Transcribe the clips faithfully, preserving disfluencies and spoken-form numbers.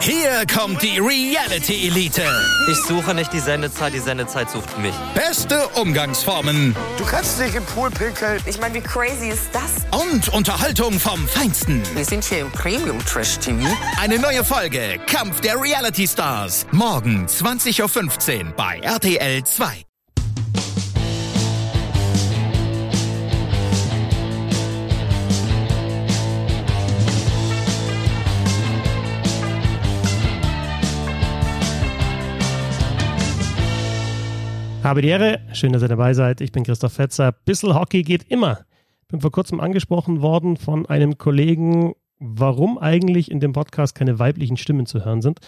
Hier kommt die Reality Elite. Ich suche nicht die Sendezeit, die Sendezeit sucht mich. Beste Umgangsformen. Du kannst nicht im Pool pinkeln. Ich meine, wie crazy ist das? Und Unterhaltung vom Feinsten. Wir sind hier im Premium-Trash-T V. Eine neue Folge Kampf der Reality Stars. Morgen zwanzig Uhr fünfzehn bei R T L zwei. Habe die Ehre, schön, dass ihr dabei seid. Ich bin Christoph Fetzer. Bissl Hockey geht immer. Ich bin vor kurzem angesprochen worden von einem Kollegen, warum eigentlich in dem Podcast keine weiblichen Stimmen zu hören sind.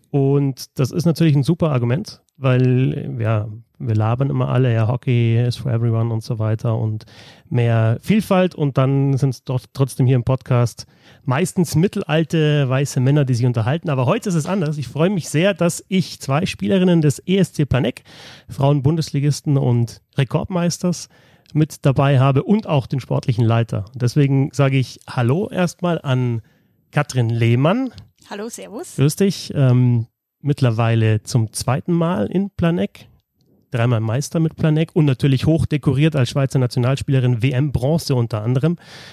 Und das ist natürlich ein super Argument, weil ja, wir labern immer alle, ja, Hockey is for everyone und so weiter und mehr Vielfalt, und dann sind es doch trotzdem hier im Podcast meistens mittelalte weiße Männer, die sich unterhalten. Aber heute ist es anders. Ich freue mich sehr, dass ich zwei Spielerinnen des E S C Planegg, Frauen-Bundesligisten und Rekordmeisters, mit dabei habe und auch den sportlichen Leiter. Deswegen sage ich Hallo erstmal an Katrin Lehmann. Hallo, servus. Grüß dich. Ähm, mittlerweile zum zweiten Mal in Planegg, dreimal Meister mit Planegg und natürlich hoch dekoriert als Schweizer Nationalspielerin, W M-Bronze unter anderem.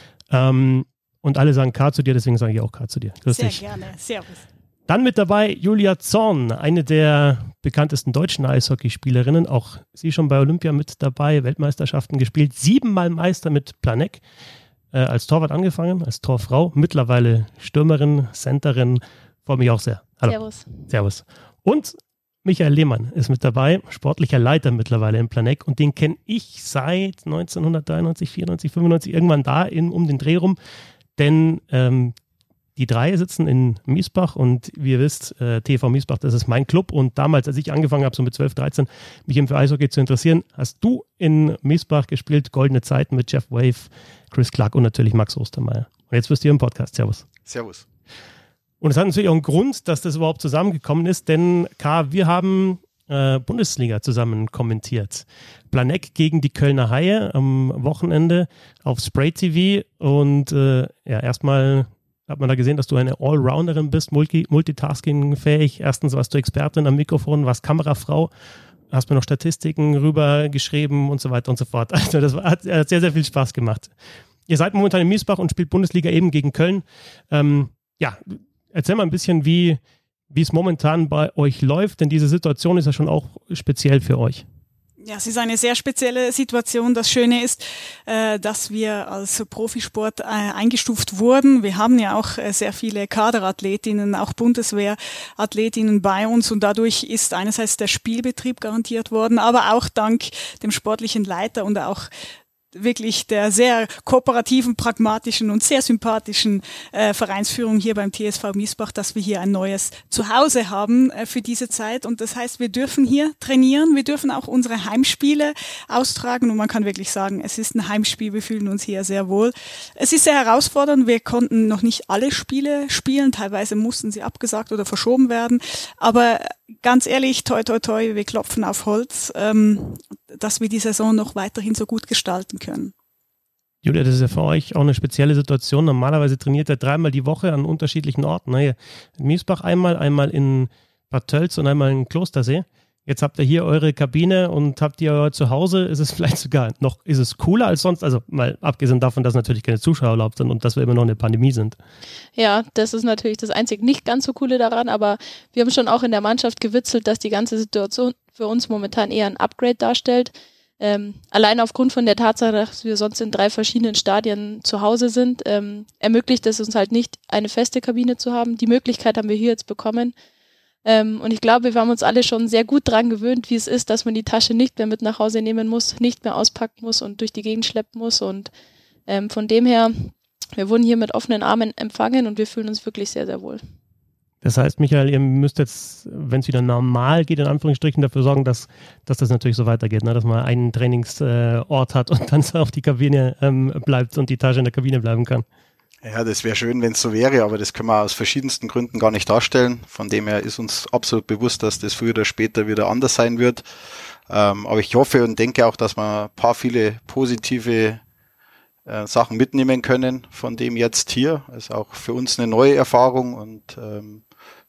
Ähm, und alle sagen K zu dir, deswegen sage ich auch K zu dir. Grüß Sehr dich. gerne, servus. Dann mit dabei Julia Zorn, eine der bekanntesten deutschen Eishockeyspielerinnen. Auch sie schon bei Olympia mit dabei, Weltmeisterschaften gespielt, siebenmal Meister mit Planegg. Äh, als Torwart angefangen, als Torfrau, mittlerweile Stürmerin, Centerin, freue mich auch sehr. Hallo. Servus. Servus. Und Michael Lehmann ist mit dabei, sportlicher Leiter mittlerweile in Planegg, und den kenne ich seit neunzehnhundertdreiundneunzig, vierundneunzig, fünfundneunzig, irgendwann da in, um den Dreh rum, denn ähm, die drei sitzen in Miesbach und wie ihr wisst, äh, T V Miesbach, das ist mein Club, und damals, als ich angefangen habe, so mit zwölf, dreizehn, mich eben für Eishockey zu interessieren, hast du in Miesbach gespielt, goldene Zeiten mit Jeff Wave, Chris Clark und natürlich Max Ostermeier. Und jetzt bist du hier im Podcast. Servus. Servus. Und es hat natürlich auch einen Grund, dass das überhaupt zusammengekommen ist, denn K, wir haben äh, Bundesliga zusammen kommentiert. Planegg gegen die Kölner Haie am Wochenende auf Spray T V, und äh, ja, erstmal hat man da gesehen, dass du eine Allrounderin bist, multi- multitasking-fähig. Erstens warst du Expertin am Mikrofon, warst Kamerafrau, hast mir noch Statistiken rübergeschrieben und so weiter und so fort. Also das war, hat, hat sehr, sehr viel Spaß gemacht. Ihr seid momentan in Miesbach und spielt Bundesliga eben gegen Köln. Ähm, ja, erzähl mal ein bisschen, wie, wie es momentan bei euch läuft, denn diese Situation ist ja schon auch speziell für euch. Ja, es ist eine sehr spezielle Situation. Das Schöne ist, äh, dass wir als Profisport äh, eingestuft wurden. Wir haben ja auch äh, sehr viele Kaderathletinnen, auch Bundeswehrathletinnen bei uns, und dadurch ist einerseits der Spielbetrieb garantiert worden, aber auch dank dem sportlichen Leiter und auch wirklich der sehr kooperativen, pragmatischen und sehr sympathischen äh, Vereinsführung hier beim T S V Miesbach, dass wir hier ein neues Zuhause haben äh, für diese Zeit. Und das heißt, wir dürfen hier trainieren, wir dürfen auch unsere Heimspiele austragen, und man kann wirklich sagen, es ist ein Heimspiel, wir fühlen uns hier sehr wohl. Es ist sehr herausfordernd, wir konnten noch nicht alle Spiele spielen, teilweise mussten sie abgesagt oder verschoben werden, aber ganz ehrlich, toi toi toi, wir klopfen auf Holz, ähm, dass wir die Saison noch weiterhin so gut gestalten können. Julia, das ist ja für euch auch eine spezielle Situation. Normalerweise trainiert ihr dreimal die Woche an unterschiedlichen Orten. Ne? In Miesbach einmal, einmal in Bad Tölz und einmal in Klostersee. Jetzt habt ihr hier eure Kabine und habt ihr euer Zuhause. Ist es vielleicht sogar noch, ist es cooler als sonst? Also mal abgesehen davon, dass natürlich keine Zuschauer erlaubt sind und dass wir immer noch in der Pandemie sind. Ja, das ist natürlich das einzig nicht ganz so coole daran, aber wir haben schon auch in der Mannschaft gewitzelt, dass die ganze Situation für uns momentan eher ein Upgrade darstellt. Ähm, allein aufgrund von der Tatsache, dass wir sonst in drei verschiedenen Stadien zu Hause sind, ähm, ermöglicht es uns halt nicht, eine feste Kabine zu haben. Die Möglichkeit haben wir hier jetzt bekommen. Ähm, und ich glaube, wir haben uns alle schon sehr gut dran gewöhnt, wie es ist, dass man die Tasche nicht mehr mit nach Hause nehmen muss, nicht mehr auspacken muss und durch die Gegend schleppen muss. Und ähm, von dem her, wir wurden hier mit offenen Armen empfangen und wir fühlen uns wirklich sehr, sehr wohl. Das heißt, Michael, ihr müsst jetzt, wenn es wieder normal geht, in Anführungsstrichen dafür sorgen, dass, dass das natürlich so weitergeht, ne? Dass man einen Trainingsort hat und dann auf die Kabine ähm, bleibt und die Tasche in der Kabine bleiben kann. Ja, das wäre schön, wenn es so wäre, aber das können wir aus verschiedensten Gründen gar nicht darstellen. Von dem her ist uns absolut bewusst, dass das früher oder später wieder anders sein wird. Ähm, aber ich hoffe und denke auch, dass wir ein paar viele positive äh, Sachen mitnehmen können von dem jetzt hier. Das ist auch für uns eine neue Erfahrung und ähm,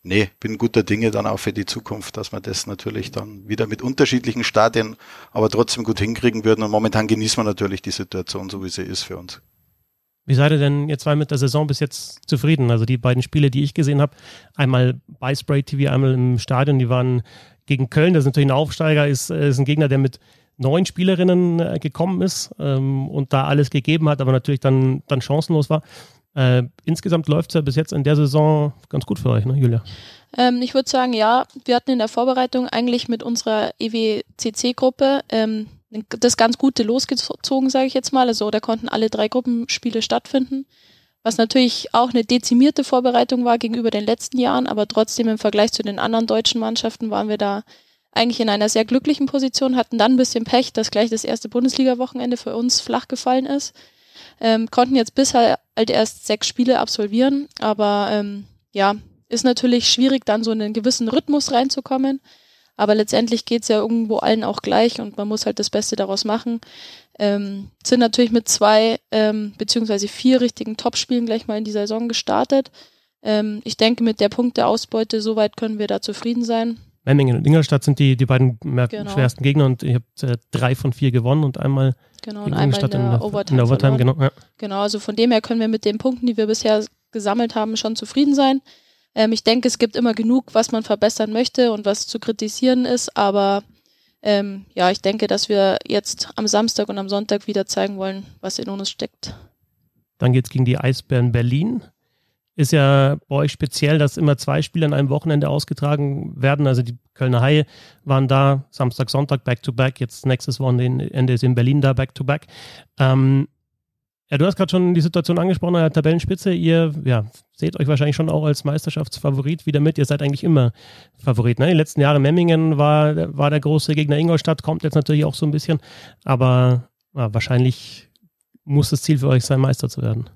nee, bin guter Dinge dann auch für die Zukunft, dass wir das natürlich dann wieder mit unterschiedlichen Stadien, aber trotzdem gut hinkriegen würden. Und momentan genießen wir natürlich die Situation, so wie sie ist für uns. Wie seid ihr denn ihr zwei mit der Saison bis jetzt zufrieden? Also die beiden Spiele, die ich gesehen habe, einmal bei Spray T V, einmal im Stadion, die waren gegen Köln. Das ist natürlich ein Aufsteiger, ist, ist ein Gegner, der mit neun Spielerinnen äh, gekommen ist ähm, und da alles gegeben hat, aber natürlich dann, dann chancenlos war. Äh, insgesamt läuft es ja bis jetzt in der Saison ganz gut für euch, ne, Julia? Ähm, ich würde sagen, ja, wir hatten in der Vorbereitung eigentlich mit unserer E W C C-Gruppe ähm, das ganz Gute losgezogen, sage ich jetzt mal. Also da konnten alle drei Gruppenspiele stattfinden, was natürlich auch eine dezimierte Vorbereitung war gegenüber den letzten Jahren, aber trotzdem im Vergleich zu den anderen deutschen Mannschaften waren wir da eigentlich in einer sehr glücklichen Position, hatten dann ein bisschen Pech, dass gleich das erste Bundesliga-Wochenende für uns flach gefallen ist. Ähm, konnten jetzt bisher halt erst sechs Spiele absolvieren, aber ähm, ja, ist natürlich schwierig, dann so in einen gewissen Rhythmus reinzukommen. Aber letztendlich geht's ja irgendwo allen auch gleich und man muss halt das Beste daraus machen. Ähm, sind natürlich mit zwei ähm, beziehungsweise vier richtigen Topspielen gleich mal in die Saison gestartet. Ähm, ich denke, mit der Punkteausbeute, soweit können wir da zufrieden sein. Memmingen und Ingolstadt sind die, die beiden mehr Genau. schwersten Gegner und ihr habt äh, drei von vier gewonnen und einmal Genau, gegen und einmal in Ingolstadt der, in der Overtime, in der Overtime verloren. genau. Ja. Genau, also von dem her können wir mit den Punkten, die wir bisher gesammelt haben, schon zufrieden sein. Ähm, ich denke, es gibt immer genug, was man verbessern möchte und was zu kritisieren ist, aber ähm, ja, ich denke, dass wir jetzt am Samstag und am Sonntag wieder zeigen wollen, was in uns steckt. Dann geht's gegen die Eisbären Berlin. Ist ja bei euch speziell, dass immer zwei Spiele an einem Wochenende ausgetragen werden. Also die Kölner Haie waren da Samstag, Sonntag, Back-to-Back. Jetzt nächstes Wochenende ist in Berlin da, Back-to-Back. Ähm, ja, du hast gerade schon die Situation angesprochen an der Tabellenspitze. Ihr ja, seht euch wahrscheinlich schon auch als Meisterschaftsfavorit wieder mit. Ihr seid eigentlich immer Favorit. Ne? Die letzten Jahre Memmingen war, war der große Gegner. Ingolstadt kommt jetzt natürlich auch so ein bisschen. Aber ja, wahrscheinlich muss das Ziel für euch sein, Meister zu werden.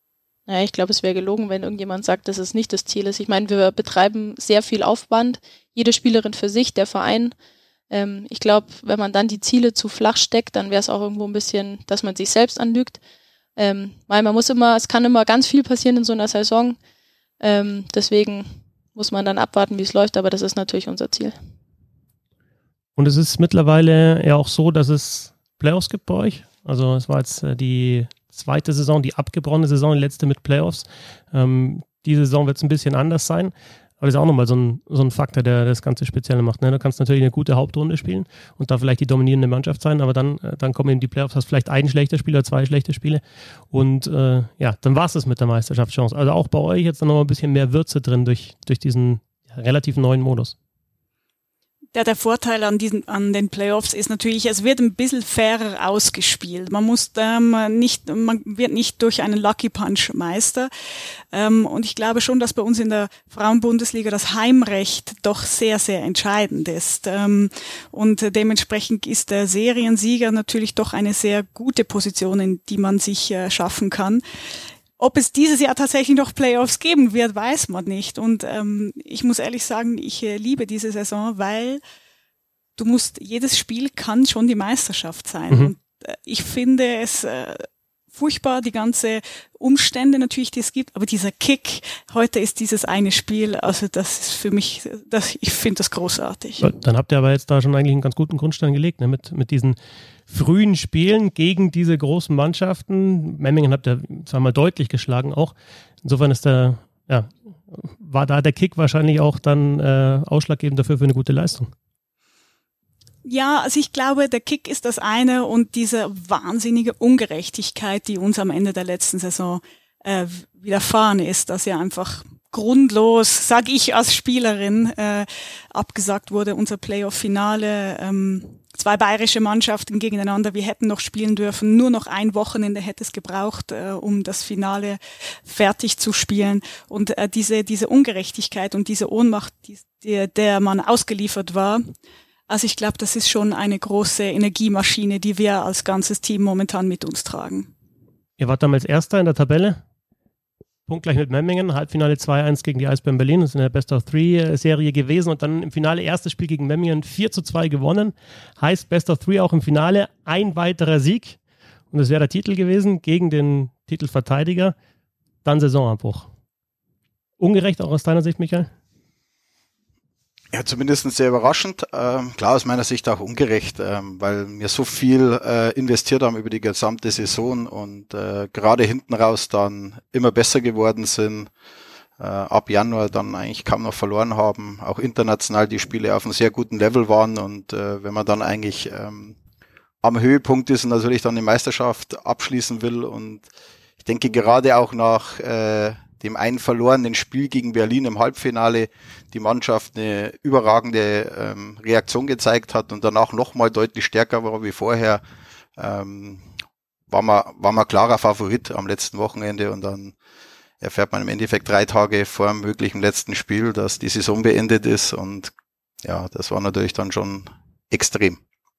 Ja, ich glaube, es wäre gelogen, wenn irgendjemand sagt, dass es nicht das Ziel ist. Ich meine, wir betreiben sehr viel Aufwand, jede Spielerin für sich, der Verein. Ähm, ich glaube, wenn man dann die Ziele zu flach steckt, dann wäre es auch irgendwo ein bisschen, dass man sich selbst anlügt. Ähm, weil man muss immer, es kann immer ganz viel passieren in so einer Saison. Ähm, deswegen muss man dann abwarten, wie es läuft, aber das ist natürlich unser Ziel. Und es ist mittlerweile ja auch so, dass es Playoffs gibt bei euch. Also es war jetzt äh, die zweite Saison, die abgebrochene Saison, die letzte mit Playoffs. Ähm, die Saison wird es ein bisschen anders sein. Aber das ist auch nochmal so ein, so ein Faktor, der das Ganze speziell macht. Ne? Du kannst natürlich eine gute Hauptrunde spielen und da vielleicht die dominierende Mannschaft sein, aber dann, dann kommen eben die Playoffs, hast vielleicht ein schlechter Spiel oder zwei schlechte Spiele und äh, ja, dann war es das mit der Meisterschaftschance. Also auch bei euch jetzt dann noch ein bisschen mehr Würze drin durch, durch diesen ja, relativ neuen Modus. Ja, der Vorteil an diesen, an den Playoffs ist natürlich, es wird ein bisschen fairer ausgespielt. Man muss, ähm, nicht, man wird nicht durch einen Lucky Punch Meister. Ähm, und ich glaube schon, dass bei uns in der Frauenbundesliga das Heimrecht doch sehr, sehr entscheidend ist. Ähm, und dementsprechend ist der Seriensieger natürlich doch eine sehr gute Position, in die man sich äh, schaffen kann. Ob es dieses Jahr tatsächlich noch Playoffs geben wird, weiß man nicht. Und ähm, ich muss ehrlich sagen, ich äh, liebe diese Saison, weil du musst, jedes Spiel kann schon die Meisterschaft sein. Mhm. Und äh, ich finde es äh, furchtbar, die ganze Umstände natürlich, die es gibt, aber dieser Kick, heute ist dieses eine Spiel, also das ist für mich, das, ich finde das großartig. Dann habt ihr aber jetzt da schon eigentlich einen ganz guten Grundstein gelegt, ne? mit, mit diesen frühen Spielen gegen diese großen Mannschaften. Memmingen habt ihr zweimal deutlich geschlagen auch. Insofern ist der, ja, war da der Kick wahrscheinlich auch dann äh, ausschlaggebend dafür für eine gute Leistung. Ja, also ich glaube, der Kick ist das eine und diese wahnsinnige Ungerechtigkeit, die uns am Ende der letzten Saison äh, widerfahren ist, dass ja einfach grundlos, sag ich als Spielerin, äh, abgesagt wurde, unser Playoff-Finale, ähm, zwei bayerische Mannschaften gegeneinander, wir hätten noch spielen dürfen, nur noch ein Wochenende hätte es gebraucht, äh, um das Finale fertig zu spielen und äh, diese diese Ungerechtigkeit und diese Ohnmacht, die, die, der man ausgeliefert war. Also ich glaube, das ist schon eine große Energiemaschine, die wir als ganzes Team momentan mit uns tragen. Ihr wart damals Erster in der Tabelle, punktgleich mit Memmingen, Halbfinale zwei eins gegen die Eisbären Berlin, das ist eine Best-of-Three-Serie gewesen und dann im Finale erstes Spiel gegen Memmingen vier zu zwei gewonnen, heißt Best-of-Three auch im Finale, ein weiterer Sieg und das wäre der Titel gewesen gegen den Titelverteidiger, dann Saisonabbruch. Ungerecht auch aus deiner Sicht, Michael? Ja, zumindest sehr überraschend. Ähm, klar, aus meiner Sicht auch ungerecht, ähm, weil wir so viel äh, investiert haben über die gesamte Saison und äh, gerade hinten raus dann immer besser geworden sind. Äh, ab Januar dann eigentlich kaum noch verloren haben. Auch international die Spiele auf einem sehr guten Level waren und äh, wenn man dann eigentlich ähm, am Höhepunkt ist und natürlich dann die Meisterschaft abschließen will und ich denke gerade auch nach äh, dem einen verlorenen Spiel gegen Berlin im Halbfinale die Mannschaft eine überragende ähm, Reaktion gezeigt hat und danach nochmal deutlich stärker war wie vorher, ähm, war man, war man klarer Favorit am letzten Wochenende und dann erfährt man im Endeffekt drei Tage vor dem möglichen letzten Spiel, dass die Saison beendet ist und ja, das war natürlich dann schon extrem.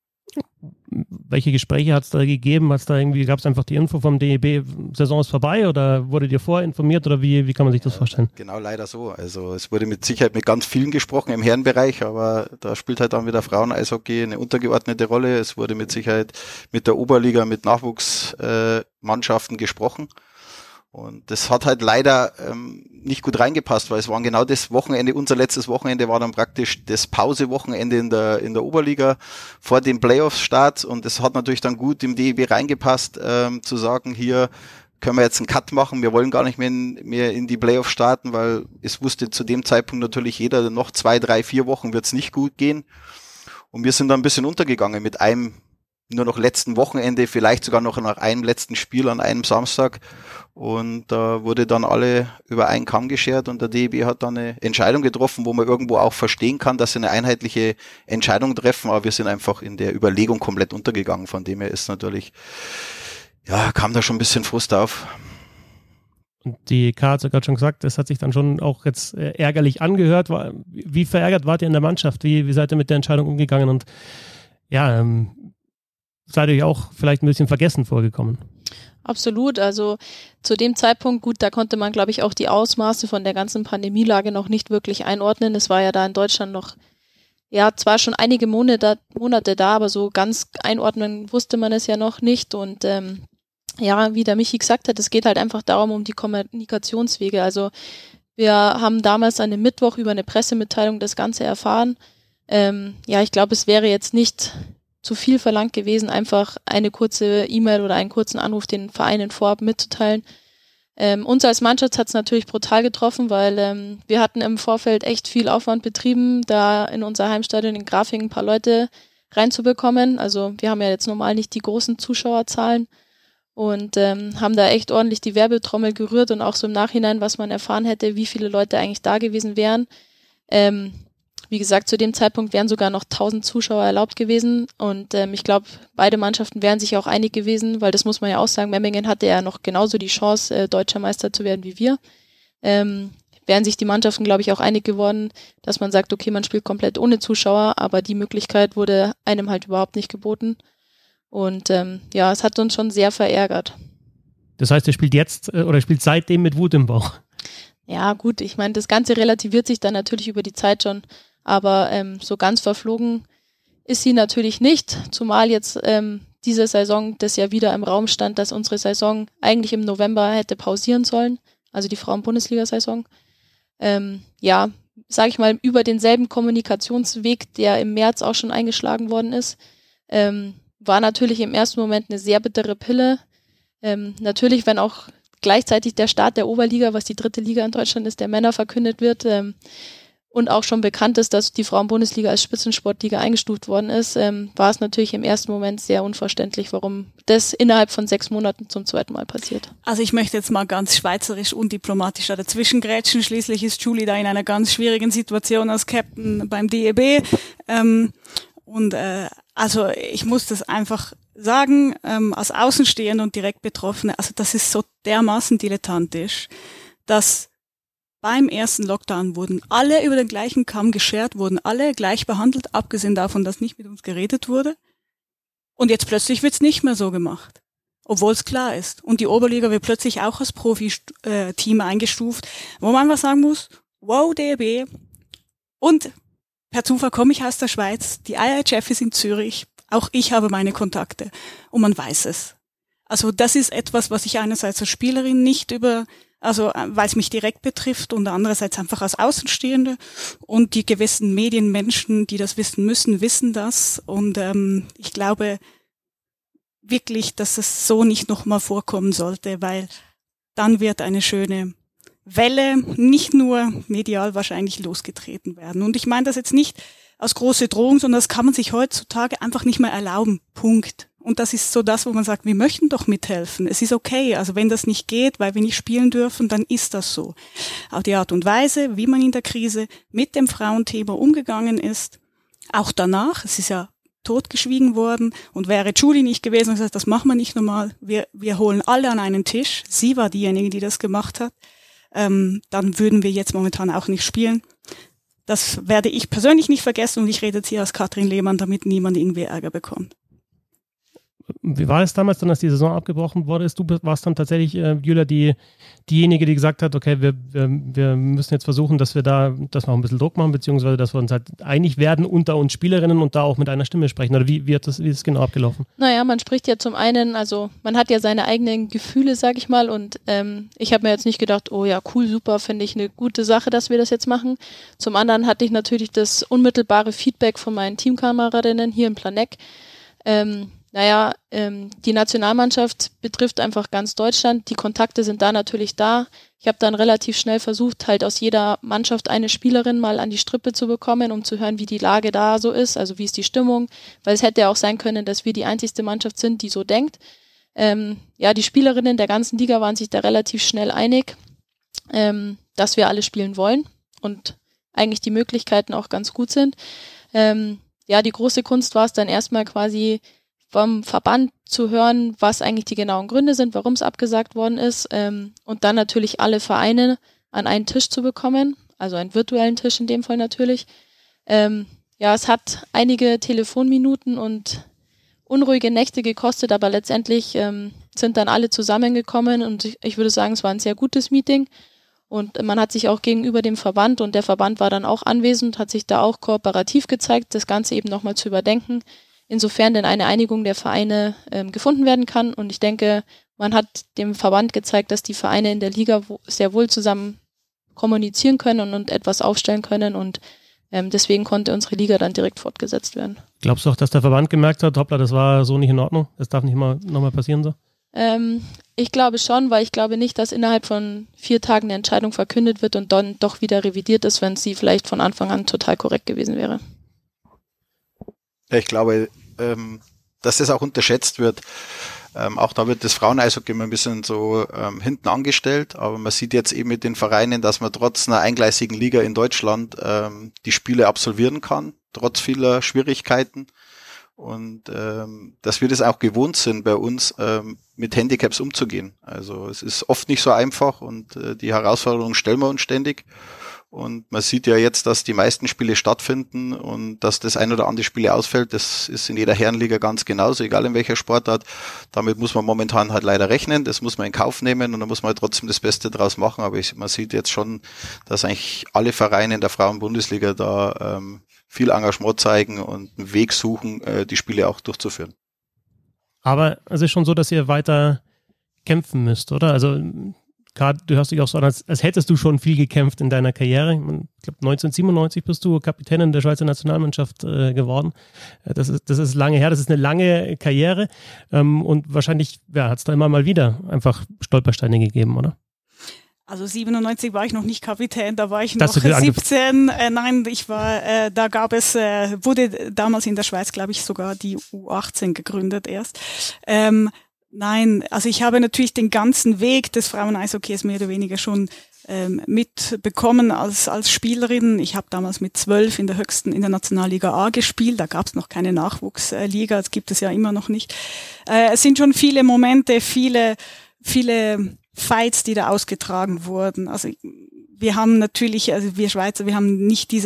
Welche Gespräche hat es da gegeben? Hat's da irgendwie, gab es einfach die Info vom D E B, Saison ist vorbei oder wurde dir vorinformiert oder wie, wie kann man sich das vorstellen? Genau, leider so. Also es wurde mit Sicherheit mit ganz vielen gesprochen im Herrenbereich, aber da spielt halt dann wieder Frauen-Eishockey eine untergeordnete Rolle. Es wurde mit Sicherheit mit der Oberliga, mit Nachwuchsmannschaften äh, gesprochen. Und das hat halt leider ähm, nicht gut reingepasst, weil es war genau das Wochenende, unser letztes Wochenende war dann praktisch das Pausewochenende in der in der Oberliga vor dem Playoffs-Start und es hat natürlich dann gut im D E B reingepasst, ähm, zu sagen, hier können wir jetzt einen Cut machen, wir wollen gar nicht mehr in, mehr in die Playoffs starten, weil es wusste zu dem Zeitpunkt natürlich jeder, noch zwei, drei, vier Wochen wird es nicht gut gehen und wir sind dann ein bisschen untergegangen mit einem nur noch letzten Wochenende, vielleicht sogar noch nach einem letzten Spiel an einem Samstag und da äh, wurde dann alle über einen Kamm geschert und der D E B hat dann eine Entscheidung getroffen, wo man irgendwo auch verstehen kann, dass sie eine einheitliche Entscheidung treffen, aber wir sind einfach in der Überlegung komplett untergegangen, von dem her ist natürlich, ja, kam da schon ein bisschen Frust auf. Und die K hat ja gerade schon gesagt, das hat sich dann schon auch jetzt äh, ärgerlich angehört. Wie verärgert wart ihr in der Mannschaft? Wie, wie seid ihr mit der Entscheidung umgegangen und ja, ähm, seid ihr auch vielleicht ein bisschen vergessen vorgekommen? Absolut, also zu dem Zeitpunkt, gut, da konnte man, glaube ich, auch die Ausmaße von der ganzen Pandemielage noch nicht wirklich einordnen. Es war ja da in Deutschland noch, ja, zwar schon einige Monate, Monate da, aber so ganz einordnen wusste man es ja noch nicht. Und ähm, ja, wie der Michi gesagt hat, es geht halt einfach darum, um die Kommunikationswege. Also wir haben damals an dem Mittwoch über eine Pressemitteilung das Ganze erfahren. Ähm, ja, ich glaube, es wäre jetzt nicht zu viel verlangt gewesen, einfach eine kurze E-Mail oder einen kurzen Anruf den Vereinen vorab mitzuteilen. Ähm, uns als Mannschaft hat es natürlich brutal getroffen, weil ähm, wir hatten im Vorfeld echt viel Aufwand betrieben, da in unser Heimstadion in Grafing ein paar Leute reinzubekommen. Also wir haben ja jetzt normal nicht die großen Zuschauerzahlen und ähm, haben da echt ordentlich die Werbetrommel gerührt und auch so im Nachhinein, was man erfahren hätte, wie viele Leute eigentlich da gewesen wären. Ähm, Wie gesagt, zu dem Zeitpunkt wären sogar noch tausend Zuschauer erlaubt gewesen und ähm, ich glaube, beide Mannschaften wären sich auch einig gewesen, weil das muss man ja auch sagen, Memmingen hatte ja noch genauso die Chance, äh, deutscher Meister zu werden wie wir. Ähm, wären sich die Mannschaften, glaube ich, auch einig geworden, dass man sagt, okay, man spielt komplett ohne Zuschauer, aber die Möglichkeit wurde einem halt überhaupt nicht geboten und ähm, ja, es hat uns schon sehr verärgert. Das heißt, ihr spielt jetzt äh, oder spielt seitdem mit Wut im Bauch? Ja gut, ich meine, das Ganze relativiert sich dann natürlich über die Zeit schon. Aber ähm, so ganz verflogen ist sie natürlich nicht, zumal jetzt ähm, diese Saison das ja wieder im Raum stand, dass unsere Saison eigentlich im November hätte pausieren sollen, also die Frauen-Bundesliga-Saison. Ähm, ja, sage ich mal, über denselben Kommunikationsweg, der im März auch schon eingeschlagen worden ist, ähm, war natürlich im ersten Moment eine sehr bittere Pille. Ähm, natürlich, wenn auch gleichzeitig der Start der Oberliga, was die dritte Liga in Deutschland ist, der Männer verkündet wird, ähm, und auch schon bekannt ist, dass die Frauen-Bundesliga als Spitzensportliga eingestuft worden ist, ähm, war es natürlich im ersten Moment sehr unverständlich, warum das innerhalb von sechs Monaten zum zweiten Mal passiert. Also ich möchte jetzt mal ganz schweizerisch undiplomatisch da dazwischen grätschen. Schließlich ist Julie da in einer ganz schwierigen Situation als Captain beim D E B. Ähm, und äh, also ich muss das einfach sagen, ähm, als Außenstehende und direkt Betroffene, also das ist so dermaßen dilettantisch, dass beim ersten Lockdown wurden alle über den gleichen Kamm geschert, wurden alle gleich behandelt, abgesehen davon, dass nicht mit uns geredet wurde. Und jetzt plötzlich wird's nicht mehr so gemacht, obwohl es klar ist. Und die Oberliga wird plötzlich auch als Profi-Team eingestuft, wo man einfach sagen muss, wow, D E B. Und per Zufall komme ich aus der Schweiz, die I H F ist in Zürich, auch ich habe meine Kontakte und man weiß es. Also das ist etwas, was ich einerseits als Spielerin nicht über Also weil es mich direkt betrifft und andererseits einfach als Außenstehende. Und die gewissen Medienmenschen, die das wissen müssen, wissen das. Und ähm, ich glaube wirklich, dass es so nicht nochmal vorkommen sollte, weil dann wird eine schöne Welle nicht nur medial wahrscheinlich losgetreten werden. Und ich meine das jetzt nicht als große Drohung, sondern das kann man sich heutzutage einfach nicht mehr erlauben. Punkt. Und das ist so das, wo man sagt, wir möchten doch mithelfen. Es ist okay. Also wenn das nicht geht, weil wir nicht spielen dürfen, dann ist das so. Auch die Art und Weise, wie man in der Krise mit dem Frauenthema umgegangen ist, auch danach, es ist ja totgeschwiegen worden und wäre Julie nicht gewesen und gesagt, das machen wir nicht normal, wir, wir holen alle an einen Tisch, sie war diejenige, die das gemacht hat, ähm, dann würden wir jetzt momentan auch nicht spielen. Das werde ich persönlich nicht vergessen und ich rede jetzt hier als Katrin Lehmann, damit niemand irgendwie Ärger bekommt. Wie war es damals dann, als die Saison abgebrochen wurde? Du warst dann tatsächlich, äh, Julia, die, diejenige, die gesagt hat, okay, wir, wir, wir müssen jetzt versuchen, dass wir da, dass wir auch ein bisschen Druck machen, beziehungsweise, dass wir uns halt einig werden unter uns Spielerinnen und da auch mit einer Stimme sprechen. Oder wie, wie, hat das, wie ist das genau abgelaufen? Naja, man spricht ja zum einen, also man hat ja seine eigenen Gefühle, sag ich mal, und ähm, ich habe mir jetzt nicht gedacht, oh ja, cool, super, finde ich eine gute Sache, dass wir das jetzt machen. Zum anderen hatte ich natürlich das unmittelbare Feedback von meinen Teamkameradinnen hier im Planegg. Ähm, Naja, ähm, die Nationalmannschaft betrifft einfach ganz Deutschland. Die Kontakte sind da natürlich da. Ich habe dann relativ schnell versucht, halt aus jeder Mannschaft eine Spielerin mal an die Strippe zu bekommen, um zu hören, wie die Lage da so ist, also wie ist die Stimmung. Weil es hätte ja auch sein können, dass wir die einzigste Mannschaft sind, die so denkt. Ähm, ja, die Spielerinnen der ganzen Liga waren sich da relativ schnell einig, ähm, dass wir alle spielen wollen und eigentlich die Möglichkeiten auch ganz gut sind. Ähm, ja, die große Kunst war es dann erstmal quasi vom Verband zu hören, was eigentlich die genauen Gründe sind, warum es abgesagt worden ist, ähm, und dann natürlich alle Vereine an einen Tisch zu bekommen, also einen virtuellen Tisch in dem Fall natürlich. Ähm, ja, es hat einige Telefonminuten und unruhige Nächte gekostet, aber letztendlich ähm, sind dann alle zusammengekommen und ich, ich würde sagen, es war ein sehr gutes Meeting und man hat sich auch gegenüber dem Verband und der Verband war dann auch anwesend, hat sich da auch kooperativ gezeigt, das Ganze eben nochmal zu überdenken, insofern denn eine Einigung der Vereine ähm, gefunden werden kann. Und ich denke, man hat dem Verband gezeigt, dass die Vereine in der Liga wo, sehr wohl zusammen kommunizieren können und, und etwas aufstellen können. Und ähm, deswegen konnte unsere Liga dann direkt fortgesetzt werden. Glaubst du auch, dass der Verband gemerkt hat, hoppla, das war so nicht in Ordnung? Das darf nicht mal nochmal passieren so? Ähm, ich glaube schon, weil ich glaube nicht, dass innerhalb von vier Tagen eine Entscheidung verkündet wird und dann doch wieder revidiert ist, wenn sie vielleicht von Anfang an total korrekt gewesen wäre. Ja, ich glaube, ähm, dass das auch unterschätzt wird. Ähm, auch da wird das Frauen-Eishockey immer ein bisschen so ähm, hinten angestellt, aber man sieht jetzt eben mit den Vereinen, dass man trotz einer eingleisigen Liga in Deutschland ähm, die Spiele absolvieren kann, trotz vieler Schwierigkeiten. Und ähm, dass wir das auch gewohnt sind, bei uns ähm, mit Handicaps umzugehen. Also es ist oft nicht so einfach und äh, die Herausforderungen stellen wir uns ständig. Und man sieht ja jetzt, dass die meisten Spiele stattfinden und dass das ein oder andere Spiele ausfällt. Das ist in jeder Herrenliga ganz genauso, egal in welcher Sportart. Damit muss man momentan halt leider rechnen. Das muss man in Kauf nehmen und da muss man halt trotzdem das Beste draus machen. Aber ich, man sieht jetzt schon, dass eigentlich alle Vereine in der Frauen-Bundesliga da ähm, viel Engagement zeigen und einen Weg suchen, äh, die Spiele auch durchzuführen. Aber es ist schon so, dass ihr weiter kämpfen müsst, oder? Also gerade, du hörst dich auch so an, als, als hättest du schon viel gekämpft in deiner Karriere. Ich glaube, neunzehnhundertsiebenundneunzig bist du Kapitänin der Schweizer Nationalmannschaft äh, geworden. Das ist, das ist lange her, das ist eine lange Karriere. Ähm, und wahrscheinlich ja, hat es da immer mal wieder einfach Stolpersteine gegeben, oder? Also siebenundneunzig war ich noch nicht Kapitän, da war ich das noch siebzehn. Äh, nein, ich war, äh, da gab es, äh, wurde damals in der Schweiz, glaube ich, sogar die U achtzehn gegründet erst. Ähm, Nein, also ich habe natürlich den ganzen Weg des Frauen-Eishockeys mehr oder weniger schon ähm, mitbekommen als als Spielerin. Ich habe damals mit zwölf in der höchsten, in der Nationalliga A gespielt. Da gab es noch keine Nachwuchsliga, das gibt es ja immer noch nicht. Äh, es sind schon viele Momente, viele viele Fights, die da ausgetragen wurden. Also wir haben natürlich, also wir Schweizer, wir haben nicht diese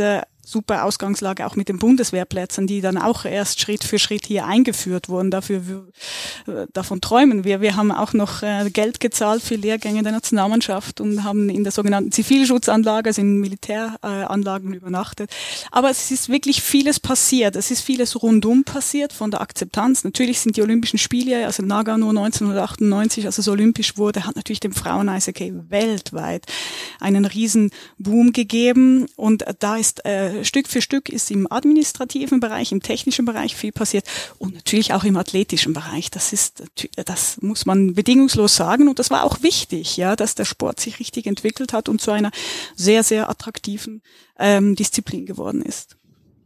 super Ausgangslage auch mit den Bundeswehrplätzen, die dann auch erst Schritt für Schritt hier eingeführt wurden. Dafür äh, davon träumen wir. Wir haben auch noch äh, Geld gezahlt für Lehrgänge der Nationalmannschaft und haben in der sogenannten Zivilschutzanlage, also in Militäranlagen äh, übernachtet. Aber es ist wirklich vieles passiert. Es ist vieles rundum passiert von der Akzeptanz. Natürlich sind die Olympischen Spiele, also Nagano neunzehnhundertachtundneunzig, als es olympisch wurde, hat natürlich dem Frauen-Eishockey weltweit einen riesen Boom gegeben. Und da ist äh, Stück für Stück ist im administrativen Bereich, im technischen Bereich viel passiert und natürlich auch im athletischen Bereich. Das ist, das muss man bedingungslos sagen und das war auch wichtig, ja, dass der Sport sich richtig entwickelt hat und zu einer sehr, sehr attraktiven ähm, Disziplin geworden ist.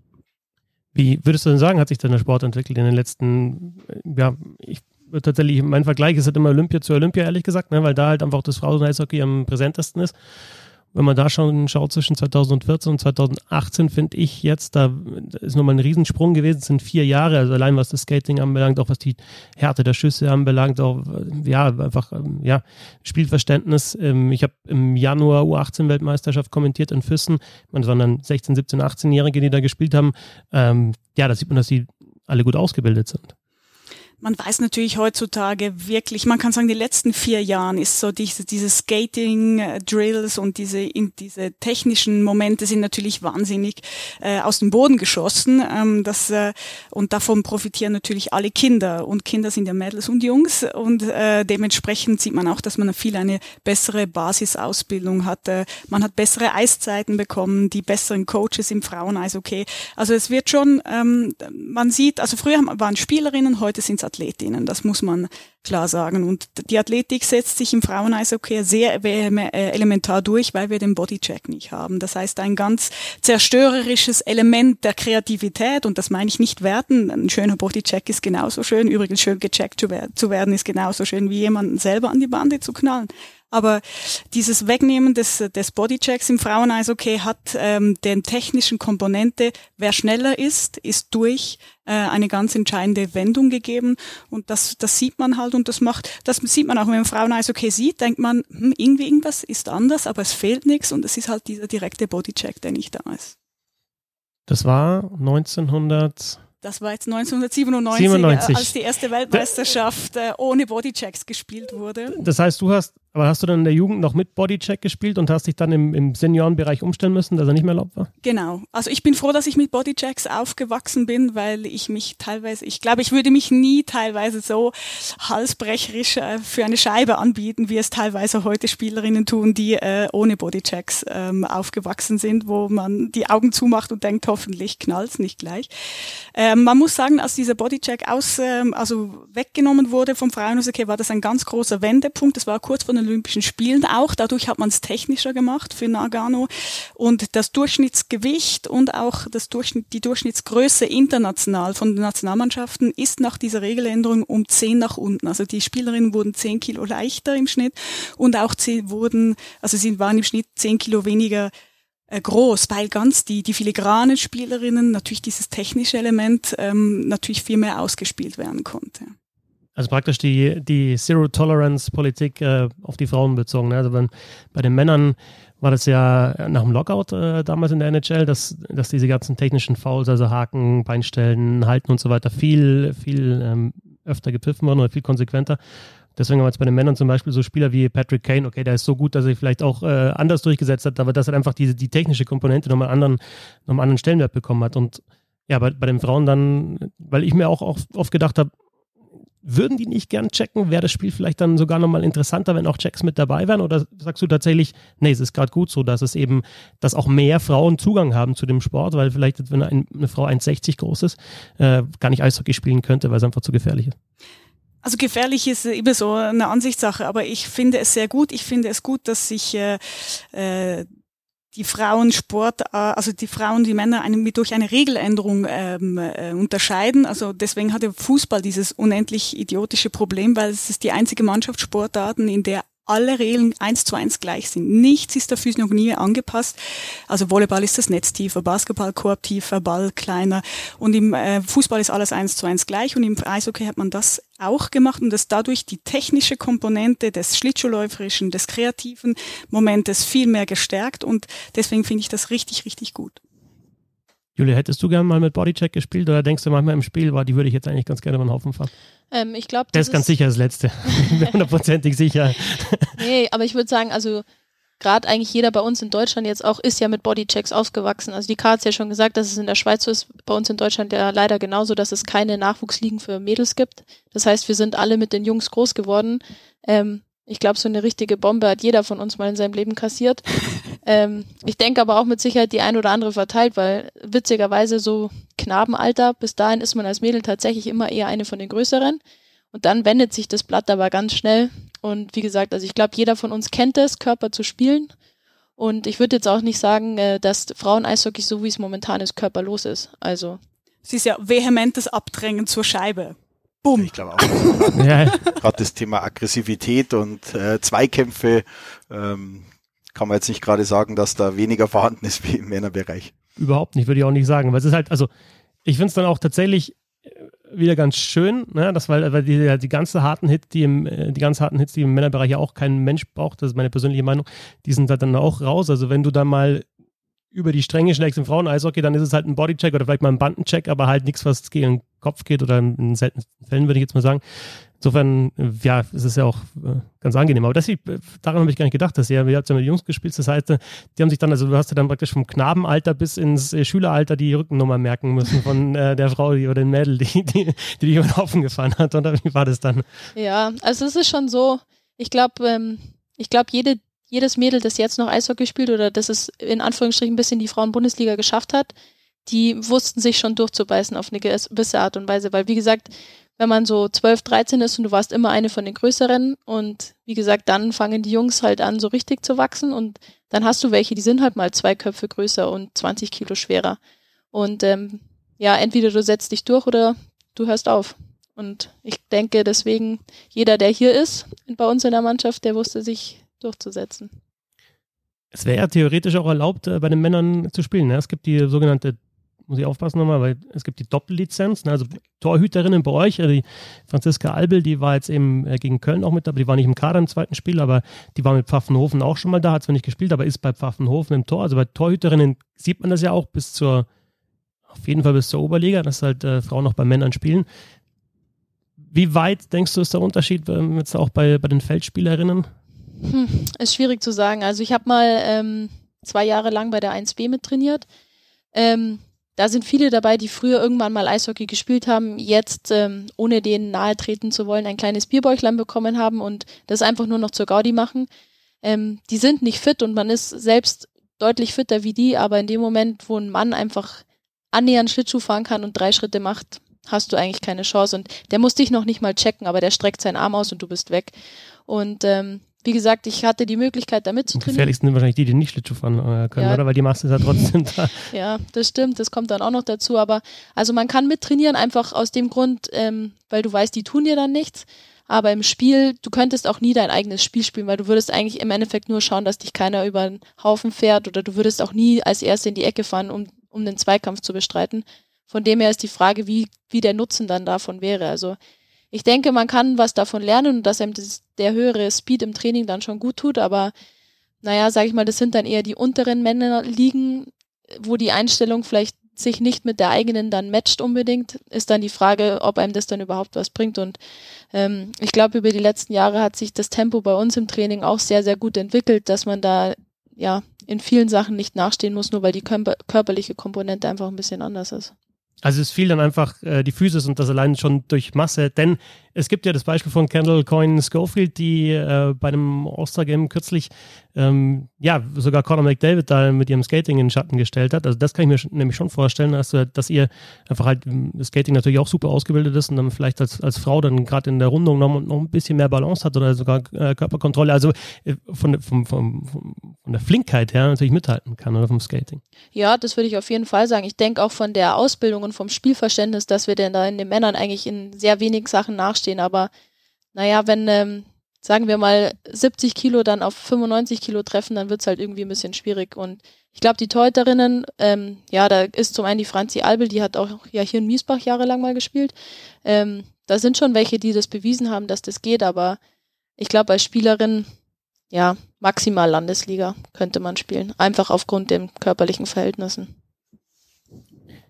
Wie würdest du denn sagen, hat sich denn der Sport entwickelt in den letzten, ja, ich würde tatsächlich, mein Vergleich ist halt immer Olympia zu Olympia, ehrlich gesagt, ne, weil da halt einfach das Frauen-Eishockey am präsentesten ist. Wenn man da schon schaut, zwischen zweitausendvierzehn und zweitausendachtzehn, finde ich jetzt, da ist nochmal ein Riesensprung gewesen, es sind vier Jahre, also allein was das Skating anbelangt, auch was die Härte der Schüsse anbelangt, auch, ja, einfach, ja, Spielverständnis. Ich habe im Januar U achtzehn Weltmeisterschaft kommentiert in Füssen, das waren dann sechzehn-, siebzehn-, achtzehnjährige, die da gespielt haben. Ja, da sieht man, dass die alle gut ausgebildet sind. Man weiß natürlich heutzutage wirklich, man kann sagen, die letzten vier Jahren ist so diese, diese Skating-Drills und diese, in, diese technischen Momente sind natürlich wahnsinnig äh, aus dem Boden geschossen. Ähm, das, äh, und davon profitieren natürlich alle Kinder. Und Kinder sind ja Mädels und Jungs. Und äh, dementsprechend sieht man auch, dass man viel eine bessere Basisausbildung hat. Äh, man hat bessere Eiszeiten bekommen, die besseren Coaches im Frauen-Eishockey. Also es wird schon, ähm, man sieht, also früher waren Spielerinnen, heute sind es Athletinnen, das muss man klar sagen. Und die Athletik setzt sich im Frauen-Eishockey sehr elementar durch, weil wir den Bodycheck nicht haben. Das heißt, ein ganz zerstörerisches Element der Kreativität, und das meine ich nicht werten, ein schöner Bodycheck ist genauso schön, übrigens schön gecheckt zu werden ist genauso schön, wie jemanden selber an die Bande zu knallen. Aber dieses Wegnehmen des, des Bodychecks im Frauen-Eishockey hat ähm, den technischen Komponente, wer schneller ist, ist durch äh, eine ganz entscheidende Wendung gegeben. Und das, das sieht man halt und das macht, das sieht man auch, wenn man Frauen-Eishockey sieht, denkt man, hm, irgendwie irgendwas ist anders, aber es fehlt nichts und es ist halt dieser direkte Bodycheck, der nicht da ist. Das war neunzehnhundert... Das war jetzt neunzehnhundertsiebenundneunzig, siebenundneunzig. Als die erste Weltmeisterschaft äh, ohne Bodychecks gespielt wurde. Das heißt, du hast, aber hast du dann in der Jugend noch mit Bodycheck gespielt und hast dich dann im, im Seniorenbereich umstellen müssen, dass er nicht mehr erlaubt war? Genau. Also ich bin froh, dass ich mit Bodychecks aufgewachsen bin, weil ich mich teilweise, ich glaube, ich würde mich nie teilweise so halsbrecherisch äh, für eine Scheibe anbieten, wie es teilweise heute Spielerinnen tun, die äh, ohne Bodychecks ähm, aufgewachsen sind, wo man die Augen zumacht und denkt, hoffentlich knallt's nicht gleich. Ähm, man muss sagen, als dieser Bodycheck aus, ähm, also weggenommen wurde vom Frauen-Eishockey, war das ein ganz großer Wendepunkt. Das war kurz vor den Olympischen Spielen auch. Dadurch hat man es technischer gemacht für Nagano. Und das Durchschnittsgewicht und auch das Durchschnitt, die Durchschnittsgröße international von den Nationalmannschaften ist nach dieser Regeländerung um zehn nach unten. Also die Spielerinnen wurden zehn Kilo leichter im Schnitt und auch sie wurden, also sie waren im Schnitt zehn Kilo weniger äh, groß, weil ganz die, die filigranen Spielerinnen natürlich dieses technische Element ähm, natürlich viel mehr ausgespielt werden konnte. Also praktisch die, die Zero-Tolerance-Politik äh, auf die Frauen bezogen. Ne? Also wenn, bei den Männern war das ja nach dem Lockout äh, damals in der N H L, dass, dass diese ganzen technischen Fouls, also Haken, Beinstellen, Halten und so weiter, viel, viel ähm, öfter gepfiffen wurden oder viel konsequenter. Deswegen haben wir jetzt bei den Männern zum Beispiel so Spieler wie Patrick Kane, okay, der ist so gut, dass er vielleicht auch äh, anders durchgesetzt hat, aber dass er einfach die, die technische Komponente nochmal einen anderen, noch einen anderen Stellenwert bekommen hat. Und ja, bei, bei den Frauen dann, weil ich mir auch oft, oft gedacht habe, würden die nicht gern checken? Wäre das Spiel vielleicht dann sogar nochmal interessanter, wenn auch Checks mit dabei wären? Oder sagst du tatsächlich, nee, es ist gerade gut so, dass es eben, dass auch mehr Frauen Zugang haben zu dem Sport, weil vielleicht, wenn eine, eine Frau eins Komma sechzig groß ist, äh, gar nicht Eishockey spielen könnte, weil es einfach zu gefährlich ist? Also gefährlich ist immer so eine Ansichtssache, aber ich finde es sehr gut. Ich finde es gut, dass sich äh, äh, die Frauensport, also die Frauen, die Männer eine, durch eine Regeländerung ähm, äh, unterscheiden. Also deswegen hat der Fußball dieses unendlich idiotische Problem, weil es ist die einzige Mannschaftssportarten, in der alle Regeln eins zu eins gleich sind. Nichts ist der Physiognomie angepasst. Also Volleyball ist das Netz tiefer, Basketball Korb tiefer, Ball kleiner. Und im äh, Fußball ist alles eins zu eins gleich. Und im Eishockey hat man das auch gemacht und das dadurch die technische Komponente des Schlittschuhläuferischen, des kreativen Momentes viel mehr gestärkt. Und deswegen finde ich das richtig, richtig gut. Julia, hättest du gerne mal mit Bodycheck gespielt oder denkst du manchmal im Spiel, war, die würde ich jetzt eigentlich ganz gerne über den Haufen fahren? Ähm, ich glaube, das, das ist ganz sicher das Letzte. Hundertprozentig sicher. Nee, aber ich würde sagen, also gerade eigentlich jeder bei uns in Deutschland jetzt auch ist ja mit Bodychecks aufgewachsen. Also die K hat es ja schon gesagt, dass es in der Schweiz so ist, bei uns in Deutschland ja leider genauso, dass es keine Nachwuchsligen für Mädels gibt. Das heißt, wir sind alle mit den Jungs groß geworden. Ähm, ich glaube, so eine richtige Bombe hat jeder von uns mal in seinem Leben kassiert. ähm, ich denke aber auch mit Sicherheit die ein oder andere verteilt, weil witzigerweise so Knabenalter, bis dahin ist man als Mädel tatsächlich immer eher eine von den Größeren. Und dann wendet sich das Blatt aber ganz schnell. Und wie gesagt, also ich glaube, jeder von uns kennt es, Körper zu spielen. Und ich würde jetzt auch nicht sagen, dass Frauen-Eishockey, so wie es momentan ist, körperlos ist. Also es ist ja vehementes Abdrängen zur Scheibe. Bumm. Ich glaube auch. Ja. Gerade das Thema Aggressivität und äh, Zweikämpfe ähm, kann man jetzt nicht gerade sagen, dass da weniger vorhanden ist wie im Männerbereich. Überhaupt nicht, würde ich auch nicht sagen. Weil es ist halt, also ich finde es dann auch tatsächlich wieder ganz schön, ne, das, weil, weil die, die ganze harten Hits, die im, die ganz harten Hits, die im Männerbereich ja auch kein Mensch braucht, das ist meine persönliche Meinung, die sind halt dann auch raus. Also wenn du da mal über die Stränge schlägst im Frauen-Eishockey, dann ist es halt ein Bodycheck oder vielleicht mal ein Bandencheck, aber halt nichts, was gegen den Kopf geht oder in seltenen Fällen, würde ich jetzt mal sagen. Insofern, ja, es ist ja auch äh, ganz angenehm. Aber das, daran habe ich gar nicht gedacht, dass ihr, ihr habt ja mit Jungs gespielt, das heißt, die haben sich dann, also du hast ja dann praktisch vom Knabenalter bis ins äh, Schüleralter die Rückennummer merken müssen von äh, der Frau die, oder den Mädel, die, die, die dich über den Haufen gefahren hat. Oder wie war das dann? Ja, also es ist schon so, ich glaube, ähm, ich glaube, jede jedes Mädel, das jetzt noch Eishockey spielt oder das es in Anführungsstrichen ein bisschen die Frauen-Bundesliga geschafft hat, die wussten sich schon durchzubeißen auf eine gewisse Art und Weise, weil wie gesagt, wenn man so zwölf, dreizehn ist und du warst immer eine von den Größeren und wie gesagt, dann fangen die Jungs halt an, so richtig zu wachsen und dann hast du welche, die sind halt mal zwei Köpfe größer und zwanzig Kilo schwerer und ähm, ja, entweder du setzt dich durch oder du hörst auf. Und ich denke deswegen, jeder, der hier ist bei uns in der Mannschaft, der wusste sich durchzusetzen. Es wäre ja theoretisch auch erlaubt, äh, bei den Männern zu spielen. Ne? Es gibt die sogenannte, muss ich aufpassen nochmal, weil es gibt die Doppellizenz, ne? Also Torhüterinnen bei euch, äh, die Franziska Albel, die war jetzt eben äh, gegen Köln auch mit dabei, die war nicht im Kader im zweiten Spiel, aber die war mit Pfaffenhofen auch schon mal da, hat zwar nicht gespielt, aber ist bei Pfaffenhofen im Tor. Also bei Torhüterinnen sieht man das ja auch bis zur, auf jeden Fall bis zur Oberliga, dass halt äh, Frauen auch bei Männern spielen. Wie weit, denkst du, ist der Unterschied äh, jetzt auch bei, bei den Feldspielerinnen? Hm, ist schwierig zu sagen. Also ich habe mal ähm, zwei Jahre lang bei der eins B mit trainiert. Ähm, da sind viele dabei, die früher irgendwann mal Eishockey gespielt haben, jetzt, ähm, ohne denen nahe treten zu wollen, ein kleines Bierbäuchlein bekommen haben und das einfach nur noch zur Gaudi machen. Ähm, die sind nicht fit und man ist selbst deutlich fitter wie die, aber in dem Moment, wo ein Mann einfach annähernd Schlittschuh fahren kann und drei Schritte macht, hast du eigentlich keine Chance. Und der muss dich noch nicht mal checken, aber der streckt seinen Arm aus und du bist weg. Und ähm, wie gesagt, ich hatte die Möglichkeit, da mitzutrainieren. Am gefährlichsten sind wahrscheinlich die, die nicht Schlittschuh fahren können, ja. Oder? Weil die Masse ist ja trotzdem da. Ja, das stimmt, das kommt dann auch noch dazu. Aber also man kann mittrainieren, einfach aus dem Grund, ähm, weil du weißt, die tun dir dann nichts. Aber im Spiel, du könntest auch nie dein eigenes Spiel spielen, weil du würdest eigentlich im Endeffekt nur schauen, dass dich keiner über den Haufen fährt oder du würdest auch nie als Erste in die Ecke fahren, um, um den Zweikampf zu bestreiten. Von dem her ist die Frage, wie, wie der Nutzen dann davon wäre. Also ich denke, man kann was davon lernen und dass einem das, der höhere Speed im Training dann schon gut tut, aber naja, sag ich mal, das sind dann eher die unteren Männerligen, wo die Einstellung vielleicht sich nicht mit der eigenen dann matcht unbedingt, ist dann die Frage, ob einem das dann überhaupt was bringt und ähm, ich glaube, über die letzten Jahre hat sich das Tempo bei uns im Training auch sehr, sehr gut entwickelt, dass man da ja in vielen Sachen nicht nachstehen muss, nur weil die körper- körperliche Komponente einfach ein bisschen anders ist. Also es fiel dann einfach äh, die Physis und das allein schon durch Masse, denn es gibt ja das Beispiel von Kendall Coyne Schofield, die äh, bei einem All-Star-Game kürzlich ähm, ja sogar Conor McDavid da mit ihrem Skating in den Schatten gestellt hat. Also das kann ich mir sch- nämlich schon vorstellen, dass, dass ihr einfach halt das Skating natürlich auch super ausgebildet ist und dann vielleicht als, als Frau dann gerade in der Rundung noch, noch ein bisschen mehr Balance hat oder sogar äh, Körperkontrolle, also äh, von, von, von, von der Flinkheit her natürlich mithalten kann oder vom Skating. Ja, das würde ich auf jeden Fall sagen. Ich denke auch von der Ausbildung und vom Spielverständnis, dass wir denn da in den Männern eigentlich in sehr wenig Sachen nachstehen. Aber naja, wenn, ähm, sagen wir mal, siebzig Kilo dann auf fünfundneunzig Kilo treffen, dann wird es halt irgendwie ein bisschen schwierig. Und ich glaube, die Torhüterinnen, ähm, ja, da ist zum einen die Franzi Albel, die hat auch ja hier in Miesbach jahrelang mal gespielt. Ähm, da sind schon welche, die das bewiesen haben, dass das geht, aber ich glaube, als Spielerin, ja, maximal Landesliga könnte man spielen. Einfach aufgrund den körperlichen Verhältnissen.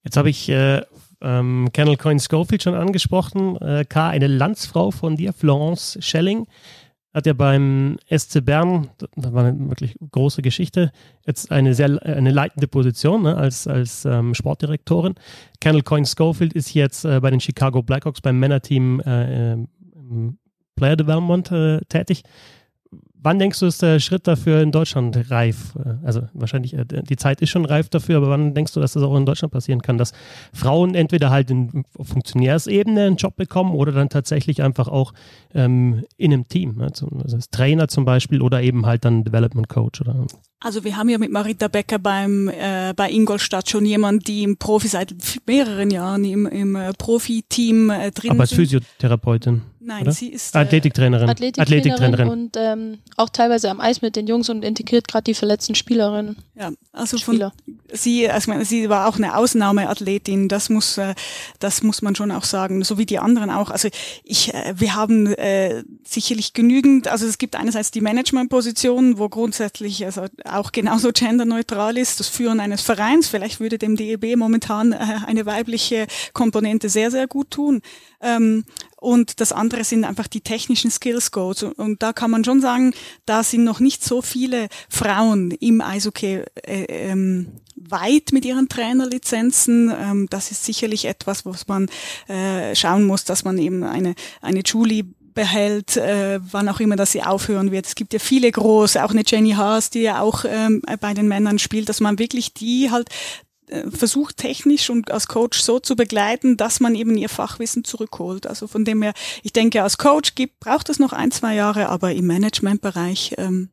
Jetzt habe ich äh, ähm, Kennel Coyne Schofield schon angesprochen. Äh, K, eine Landsfrau von dir, Florence Schelling, hat ja beim S C Bern, das war eine wirklich große Geschichte, jetzt eine sehr eine leitende Position, ne, als, als ähm, Sportdirektorin. Kennel Coyne Schofield ist jetzt äh, bei den Chicago Blackhawks beim Männerteam äh, im Player Development äh, tätig. Wann denkst du, ist der Schritt dafür in Deutschland reif? Also wahrscheinlich, die Zeit ist schon reif dafür, aber wann denkst du, dass das auch in Deutschland passieren kann, dass Frauen entweder halt in Funktionärsebene einen Job bekommen oder dann tatsächlich einfach auch ähm, in einem Team, also als Trainer zum Beispiel oder eben halt dann Development Coach oder... Also wir haben ja mit Marita Becker beim äh, bei Ingolstadt schon jemanden, die im Profi seit mehreren Jahren im, im äh, Profi-Team äh, drin Aber als sind. Physiotherapeutin? Nein, oder? sie ist äh, Athletiktrainerin. Athletiktrainerin, Athletiktrainerin. und ähm, auch teilweise am Eis mit den Jungs und integriert gerade die verletzten Spielerinnen. Ja, also von Spieler. sie, also ich meine, sie war auch eine Ausnahmeathletin. Das muss, äh, das muss man schon auch sagen, so wie die anderen auch. Also ich, äh, wir haben äh, sicherlich genügend. Also es gibt einerseits die Managementposition, wo grundsätzlich also auch genauso genderneutral ist, das Führen eines Vereins. Vielleicht würde dem D E B momentan äh, eine weibliche Komponente sehr, sehr gut tun. Ähm, und das andere sind einfach die technischen Skills Codes. Und, und da kann man schon sagen, da sind noch nicht so viele Frauen im Eishockey äh, ähm, weit mit ihren Trainerlizenzen. Ähm, das ist sicherlich etwas, was man äh, schauen muss, dass man eben eine, eine Julie behält, äh, wann auch immer, dass sie aufhören wird. Es gibt ja viele große, auch eine Jenny Haas, die ja auch ähm, bei den Männern spielt, dass man wirklich die halt äh, versucht technisch und als Coach so zu begleiten, dass man eben ihr Fachwissen zurückholt. Also von dem her, ich denke, als Coach gibt, braucht es noch ein, zwei Jahre, aber im Managementbereich, ähm,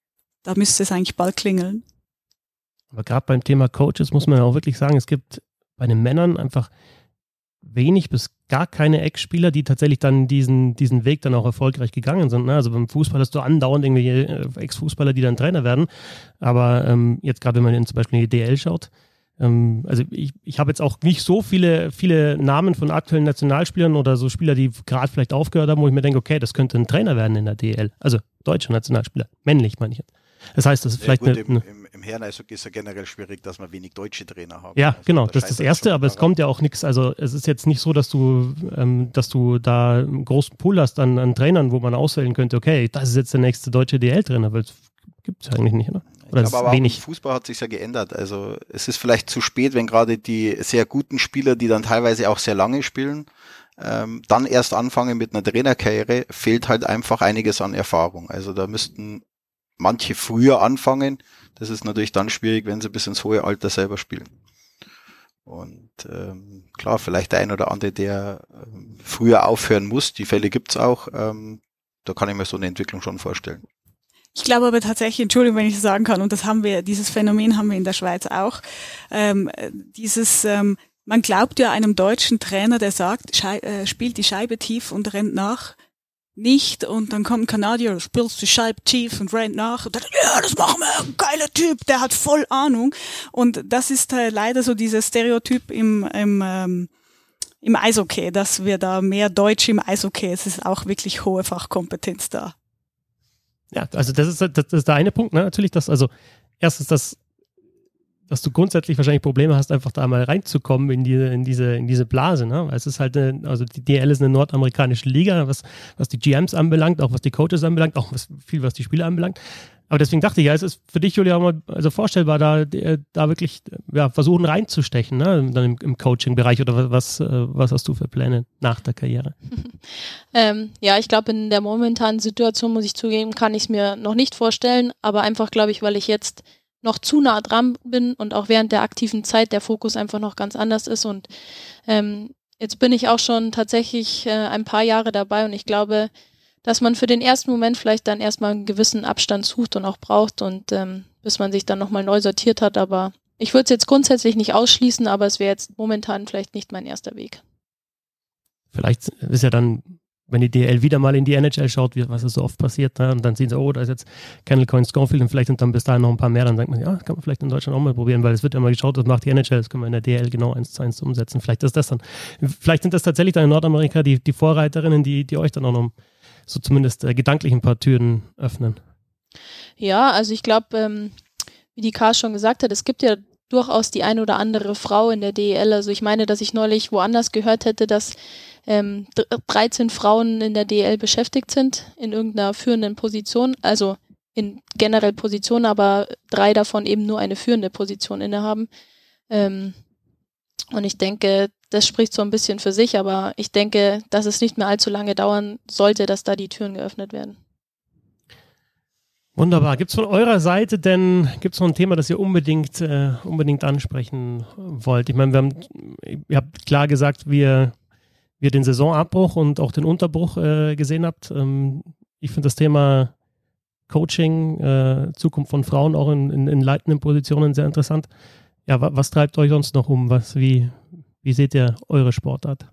da müsste es eigentlich bald klingeln. Aber gerade beim Thema Coaches muss man auch wirklich sagen, es gibt bei den Männern einfach wenig bis gar keine Ex-Spieler, die tatsächlich dann diesen, diesen Weg dann auch erfolgreich gegangen sind. Ne? Also beim Fußball hast du andauernd irgendwelche Ex-Fußballer, die dann Trainer werden. Aber ähm, jetzt gerade, wenn man in, zum Beispiel in die D L schaut, ähm, also ich, ich habe jetzt auch nicht so viele, viele Namen von aktuellen Nationalspielern oder so Spieler, die gerade vielleicht aufgehört haben, wo ich mir denke, okay, das könnte ein Trainer werden in der D L. Also deutscher Nationalspieler, männlich meine ich jetzt. Das heißt, das ist vielleicht ja, gut, eine, im, im, im Herren-Eishockey ist ja generell schwierig, dass wir wenig deutsche Trainer haben. Ja, also genau, da das ist das Erste, aber es kommt ja auch nichts, also es ist jetzt nicht so, dass du, ähm, dass du da einen großen Pool hast an, an Trainern, wo man auswählen könnte, okay, das ist jetzt der nächste deutsche D L-Trainer, weil es gibt es eigentlich nicht, oder? Oder ich glaube, aber wenig. auch im Fußball hat sich ja geändert. Also es ist vielleicht zu spät, wenn gerade die sehr guten Spieler, die dann teilweise auch sehr lange spielen, ähm, dann erst anfangen mit einer Trainerkarriere, fehlt halt einfach einiges an Erfahrung. Also da müssten manche früher anfangen. Das ist natürlich dann schwierig, wenn sie bis ins hohe Alter selber spielen. Und ähm, klar, vielleicht der ein oder andere, der ähm, früher aufhören muss, die Fälle gibt's auch. Ähm, da kann ich mir so eine Entwicklung schon vorstellen. Ich glaube aber tatsächlich, Entschuldigung, wenn ich das sagen kann, und das haben wir, dieses Phänomen haben wir in der Schweiz auch, ähm, dieses, ähm, man glaubt ja einem deutschen Trainer, der sagt, Schei- äh, spielt die Scheibe tief und rennt nach, nicht, und dann kommt ein Kanadier, spielst die Scheibe tief und rennt nach, und dann, ja, das machen wir, ein geiler Typ, der hat voll Ahnung, und das ist äh, leider so dieses Stereotyp im, im, ähm, im Eishockey, dass wir da mehr Deutsch im Eishockey, es ist auch wirklich hohe Fachkompetenz da. Ja, also das ist, das ist der eine Punkt, ne? Natürlich, dass, also erstens, dass, dass du grundsätzlich wahrscheinlich Probleme hast, einfach da mal reinzukommen in diese, in diese, in diese Blase, ne? Weil es ist halt eine, also die D L ist eine nordamerikanische Liga, was, was die G Ms anbelangt, auch was die Coaches anbelangt, auch was, viel, was die Spieler anbelangt. Aber deswegen dachte ich, ja, es ist für dich, Julia, auch mal also vorstellbar, da, da wirklich ja, versuchen reinzustechen, ne? Dann im, im Coaching-Bereich, oder was, was hast du für Pläne nach der Karriere? ähm, ja, ich glaube, in der momentanen Situation, muss ich zugeben, kann ich es mir noch nicht vorstellen, aber einfach, glaube ich, weil ich jetzt noch zu nah dran bin und auch während der aktiven Zeit der Fokus einfach noch ganz anders ist, und ähm, jetzt bin ich auch schon tatsächlich äh, ein paar Jahre dabei, und ich glaube, dass man für den ersten Moment vielleicht dann erstmal einen gewissen Abstand sucht und auch braucht, und ähm, bis man sich dann nochmal neu sortiert hat, aber ich würde es jetzt grundsätzlich nicht ausschließen, aber es wäre jetzt momentan vielleicht nicht mein erster Weg. Vielleicht ist ja dann, wenn die D L wieder mal in die N H L schaut, wie, was ist so oft passiert, ne? Und dann sehen sie, oh, da ist jetzt Kennel Coyne Schofield, und vielleicht sind dann bis dahin noch ein paar mehr, dann sagt man, ja, das kann man vielleicht in Deutschland auch mal probieren, weil es wird ja mal geschaut, das macht die N H L, das können wir in der D L genau eins zu eins umsetzen. Vielleicht ist das dann, vielleicht sind das tatsächlich dann in Nordamerika die, die Vorreiterinnen, die, die euch dann auch noch so zumindest äh, gedanklich ein paar Türen öffnen. Ja, also ich glaube, ähm, wie die K schon gesagt hat, es gibt ja durchaus die ein oder andere Frau in der D E L. Also ich meine, dass ich neulich woanders gehört hätte, dass ähm, dreizehn Frauen in der D E L beschäftigt sind, in irgendeiner führenden Position, also in generell Positionen, aber drei davon eben nur eine führende Position innehaben. Ähm, und ich denke, das spricht so ein bisschen für sich, aber ich denke, dass es nicht mehr allzu lange dauern sollte, dass da die Türen geöffnet werden. Wunderbar. Gibt es von eurer Seite denn, gibt es noch ein Thema, das ihr unbedingt, äh, unbedingt ansprechen wollt? Ich meine, wir haben, ihr habt klar gesagt, wie ihr, wie ihr den Saisonabbruch und auch den Unterbruch äh, gesehen habt. Ähm, ich finde das Thema Coaching, äh, Zukunft von Frauen auch in, in, in leitenden Positionen sehr interessant. Ja, wa- was treibt euch sonst noch um? Was, wie, wie seht ihr eure Sportart?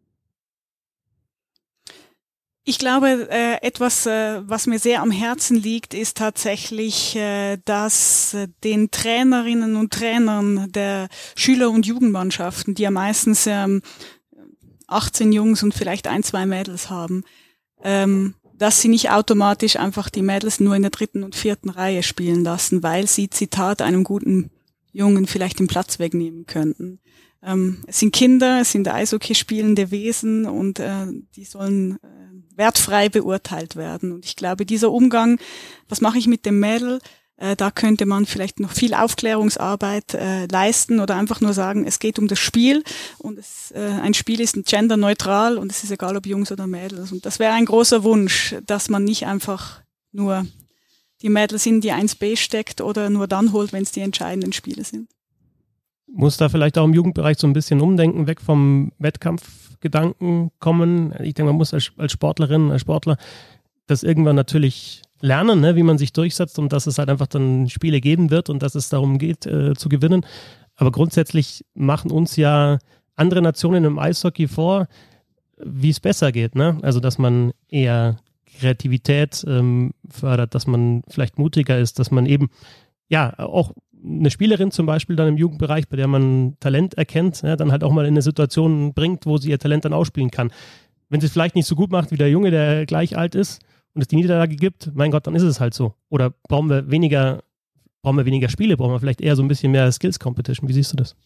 Ich glaube, äh, etwas, äh, was mir sehr am Herzen liegt, ist tatsächlich, äh, dass äh, den Trainerinnen und Trainern der Schüler- und Jugendmannschaften, die ja meistens ähm, achtzehn Jungs und vielleicht ein, zwei Mädels haben, ähm, dass sie nicht automatisch einfach die Mädels nur in der dritten und vierten Reihe spielen lassen, weil sie, Zitat, einem guten Jungen vielleicht den Platz wegnehmen könnten. Ähm, es sind Kinder, es sind Eishockey spielende Wesen und äh, die sollen äh, wertfrei beurteilt werden. Und ich glaube, dieser Umgang, was mache ich mit dem Mädel, äh, da könnte man vielleicht noch viel Aufklärungsarbeit äh, leisten oder einfach nur sagen, es geht um das Spiel und es, äh, ein Spiel ist genderneutral und es ist egal, ob Jungs oder Mädels. Und das wäre ein großer Wunsch, dass man nicht einfach nur die Mädels in die eins B steckt oder nur dann holt, wenn es die entscheidenden Spiele sind. Muss da vielleicht auch im Jugendbereich so ein bisschen umdenken, weg vom Wettkampfgedanken kommen. Ich denke, man muss als, als Sportlerin, als Sportler das irgendwann natürlich lernen, ne, wie man sich durchsetzt und dass es halt einfach dann Spiele geben wird und dass es darum geht, äh, zu gewinnen. Aber grundsätzlich machen uns ja andere Nationen im Eishockey vor, wie es besser geht. Ne? Also, dass man eher Kreativität ähm, fördert, dass man vielleicht mutiger ist, dass man eben ja auch eine Spielerin zum Beispiel dann im Jugendbereich, bei der man Talent erkennt, ja, dann halt auch mal in eine Situation bringt, wo sie ihr Talent dann ausspielen kann. Wenn sie es vielleicht nicht so gut macht wie der Junge, der gleich alt ist und es die Niederlage gibt, mein Gott, dann ist es halt so. Oder brauchen wir weniger, brauchen wir weniger Spiele, brauchen wir vielleicht eher so ein bisschen mehr Skills-Competition. Wie siehst du das?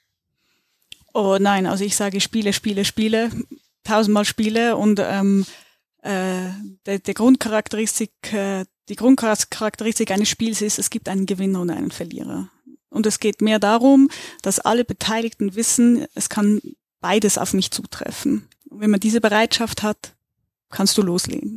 Oh nein, also ich sage Spiele, Spiele, Spiele, tausendmal Spiele und ähm, äh, der, der Grundcharakteristik, äh, die Grundcharakteristik eines Spiels ist, es gibt einen Gewinner und einen Verlierer. Und es geht mehr darum, dass alle Beteiligten wissen, es kann beides auf mich zutreffen. Und wenn man diese Bereitschaft hat, kannst du loslegen.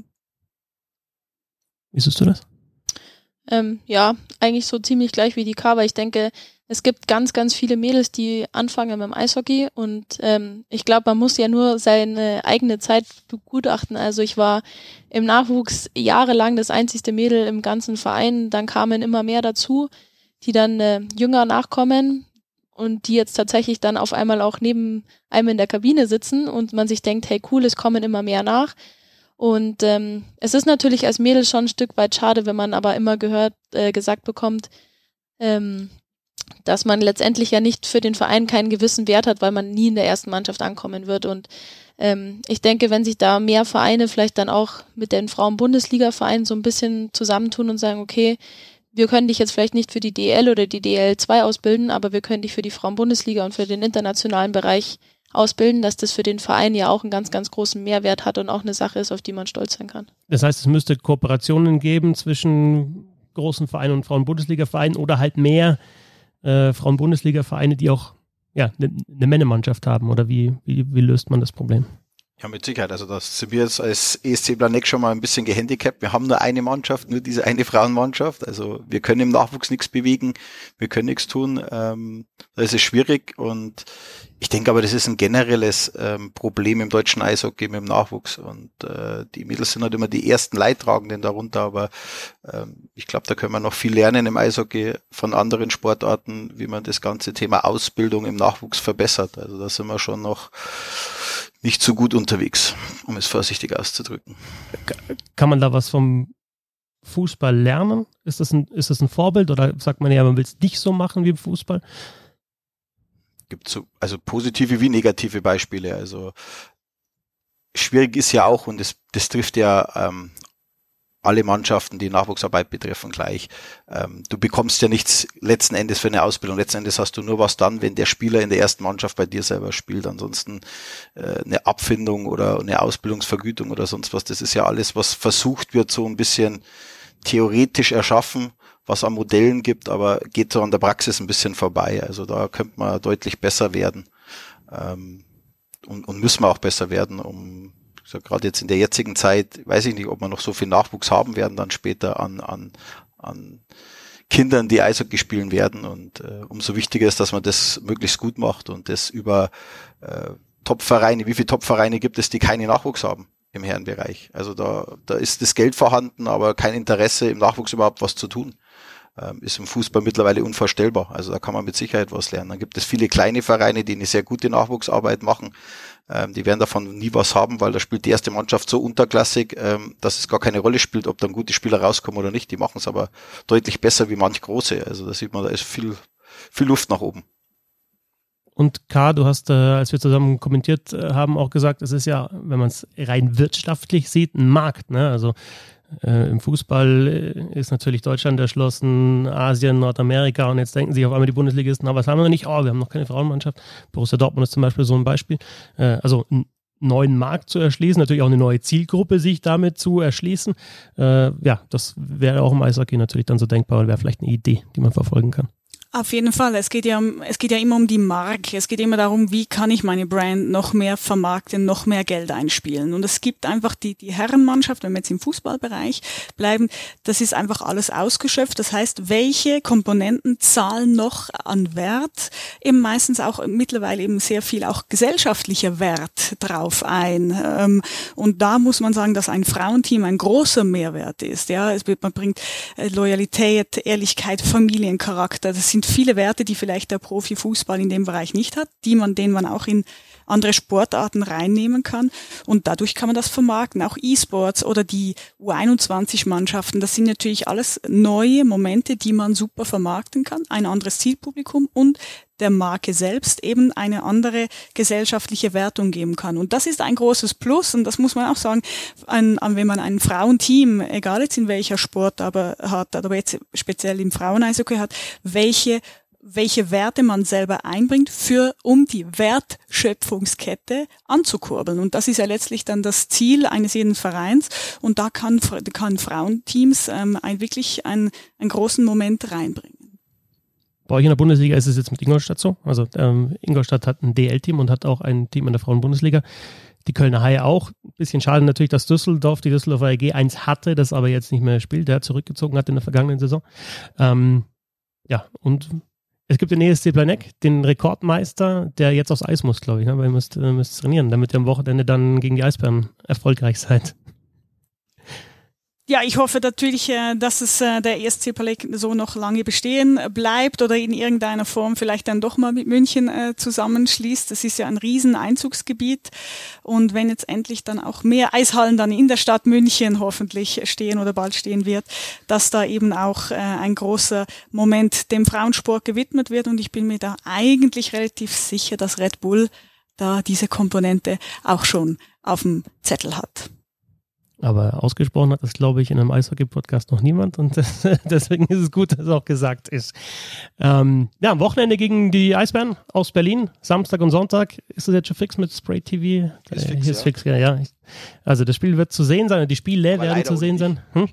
Wie siehst du das? Ähm, ja, eigentlich so ziemlich gleich wie die K, weil ich denke, es gibt ganz, ganz viele Mädels, die anfangen mit dem Eishockey und ähm, ich glaube, man muss ja nur seine eigene Zeit begutachten. Also ich war im Nachwuchs jahrelang das einzigste Mädel im ganzen Verein, dann kamen immer mehr dazu, die dann äh, jünger nachkommen und die jetzt tatsächlich dann auf einmal auch neben einem in der Kabine sitzen und man sich denkt, hey cool, es kommen immer mehr nach. Und ähm, es ist natürlich als Mädel schon ein Stück weit schade, wenn man aber immer gehört, äh, gesagt bekommt, ähm, dass man letztendlich ja nicht für den Verein keinen gewissen Wert hat, weil man nie in der ersten Mannschaft ankommen wird. Und ähm, ich denke, wenn sich da mehr Vereine vielleicht dann auch mit den Frauen-Bundesliga-Vereinen so ein bisschen zusammentun und sagen, okay, wir können dich jetzt vielleicht nicht für die D E L oder die D E L zwei ausbilden, aber wir können dich für die Frauen-Bundesliga und für den internationalen Bereich ausbilden, dass das für den Verein ja auch einen ganz, ganz großen Mehrwert hat und auch eine Sache ist, auf die man stolz sein kann. Das heißt, es müsste Kooperationen geben zwischen großen Vereinen und Frauen-Bundesliga-Vereinen oder halt mehr äh, Frauen-Bundesliga-Vereine, die auch ja, eine ne Männermannschaft haben, oder wie, wie, wie löst man das Problem? Ja, mit Sicherheit. Also das sind wir jetzt als E S C Blaneck schon mal ein bisschen gehandicapt. Wir haben nur eine Mannschaft, nur diese eine Frauenmannschaft. Also wir können im Nachwuchs nichts bewegen, wir können nichts tun. Ähm, da ist es schwierig und ich denke aber, das ist ein generelles ähm, Problem im deutschen Eishockey mit dem Nachwuchs und äh, die Mädels sind halt immer die ersten Leidtragenden darunter, aber ähm, ich glaube, da können wir noch viel lernen im Eishockey von anderen Sportarten, wie man das ganze Thema Ausbildung im Nachwuchs verbessert. Also da sind wir schon noch nicht so gut unterwegs, um es vorsichtig auszudrücken. Kann man da was vom Fußball lernen? Ist das ein, ist das ein Vorbild oder sagt man ja, man will es nicht so machen wie im Fußball? Gibt so, also positive wie negative Beispiele. Also schwierig ist ja auch, und das, das trifft ja ähm, alle Mannschaften, die Nachwuchsarbeit betreffen, gleich. Ähm, du bekommst ja nichts letzten Endes für eine Ausbildung. Letzten Endes hast du nur was dann, wenn der Spieler in der ersten Mannschaft bei dir selber spielt. Ansonsten äh, eine Abfindung oder eine Ausbildungsvergütung oder sonst was. Das ist ja alles, was versucht wird, so ein bisschen theoretisch erschaffen, was an Modellen gibt, aber geht so an der Praxis ein bisschen vorbei. Also da könnte man deutlich besser werden ähm, und, und müssen wir auch besser werden, um so gerade jetzt in der jetzigen Zeit, weiß ich nicht, ob wir noch so viel Nachwuchs haben werden dann später an an an Kindern, die Eishockey spielen werden und äh, umso wichtiger ist, dass man das möglichst gut macht und das über äh, Top-Vereine. Wie viele Top-Vereine gibt es, die keine Nachwuchs haben im Herrenbereich? Also da da ist das Geld vorhanden, aber kein Interesse im Nachwuchs überhaupt was zu tun. Ähm, ist im Fußball mittlerweile unvorstellbar. Also da kann man mit Sicherheit was lernen. Dann gibt es viele kleine Vereine, die eine sehr gute Nachwuchsarbeit machen. Ähm, die werden davon nie was haben, weil da spielt die erste Mannschaft so unterklassig, ähm, dass es gar keine Rolle spielt, ob dann gute Spieler rauskommen oder nicht. Die machen es aber deutlich besser wie manch große. Also da sieht man, da ist viel, viel Luft nach oben. Und K, du hast, äh, als wir zusammen kommentiert äh, haben, auch gesagt, es ist ja, wenn man es rein wirtschaftlich sieht, ein Markt. Ne? Also äh, im Fußball ist natürlich Deutschland erschlossen, Asien, Nordamerika und jetzt denken sich auf einmal die Bundesligisten, aber was haben wir noch nicht? Oh, wir haben noch keine Frauenmannschaft. Borussia Dortmund ist zum Beispiel so ein Beispiel. Äh, also einen neuen Markt zu erschließen, natürlich auch eine neue Zielgruppe sich damit zu erschließen. Äh, ja, das wäre auch im Eishockey natürlich dann so denkbar und wäre vielleicht eine Idee, die man verfolgen kann. Auf jeden Fall. Es geht ja um, es geht ja immer um die Marke. Es geht immer darum, wie kann ich meine Brand noch mehr vermarkten, noch mehr Geld einspielen. Und es gibt einfach die, die Herrenmannschaft, wenn wir jetzt im Fußballbereich bleiben, das ist einfach alles ausgeschöpft. Das heißt, welche Komponenten zahlen noch an Wert? Eben meistens auch mittlerweile eben sehr viel auch gesellschaftlicher Wert drauf ein. Und da muss man sagen, dass ein Frauenteam ein großer Mehrwert ist. Ja, es wird, man bringt Loyalität, Ehrlichkeit, Familiencharakter. Das sind viele Werte, die vielleicht der Profifußball in dem Bereich nicht hat, die man, den man auch in andere Sportarten reinnehmen kann. Und dadurch kann man das vermarkten. Auch E-Sports oder die U einundzwanzig Mannschaften, das sind natürlich alles neue Momente, die man super vermarkten kann. Ein anderes Zielpublikum und der Marke selbst eben eine andere gesellschaftliche Wertung geben kann. Und das ist ein großes Plus und das muss man auch sagen, ein, wenn man ein Frauenteam, egal jetzt in welcher Sport aber hat, aber jetzt speziell im Frauen-Eishockey hat, welche welche Werte man selber einbringt, für um die Wertschöpfungskette anzukurbeln. Und das ist ja letztlich dann das Ziel eines jeden Vereins. Und da kann, kann Frauenteams ähm, ein, wirklich einen, einen großen Moment reinbringen. Bei euch in der Bundesliga ist es jetzt mit Ingolstadt so. Also ähm, Ingolstadt hat ein D L-Team und hat auch ein Team in der Frauen-Bundesliga. Die Kölner Haie auch. Ein bisschen schade natürlich, dass Düsseldorf, die Düsseldorfer A G eins hatte, das aber jetzt nicht mehr spielt, der zurückgezogen hat in der vergangenen Saison. Ähm, ja, und es gibt den E S C Planegg, den Rekordmeister, der jetzt aufs Eis muss, glaube ich, ne? Weil ihr müsst, äh, müsst trainieren, damit ihr am Wochenende dann gegen die Eisbären erfolgreich seid. Ja, ich hoffe natürlich, dass es der E S C Planegg so noch lange bestehen bleibt oder in irgendeiner Form vielleicht dann doch mal mit München zusammenschließt. Das ist ja ein riesen Einzugsgebiet. Und wenn jetzt endlich dann auch mehr Eishallen dann in der Stadt München hoffentlich stehen oder bald stehen wird, dass da eben auch ein großer Moment dem Frauensport gewidmet wird. Und ich bin mir da eigentlich relativ sicher, dass Red Bull da diese Komponente auch schon auf dem Zettel hat. Aber ausgesprochen hat das, glaube ich, in einem Eishockey-Podcast noch niemand und das, deswegen ist es gut, dass es auch gesagt ist. Ähm, ja, am Wochenende gegen die Eisbären aus Berlin, Samstag und Sonntag. Ist das jetzt schon fix mit Spray T V? Ist fix, Hier ist ja. fix, ja, ja. Also das Spiel wird zu sehen sein, die Spiele Aber werden zu sehen sein. Hm?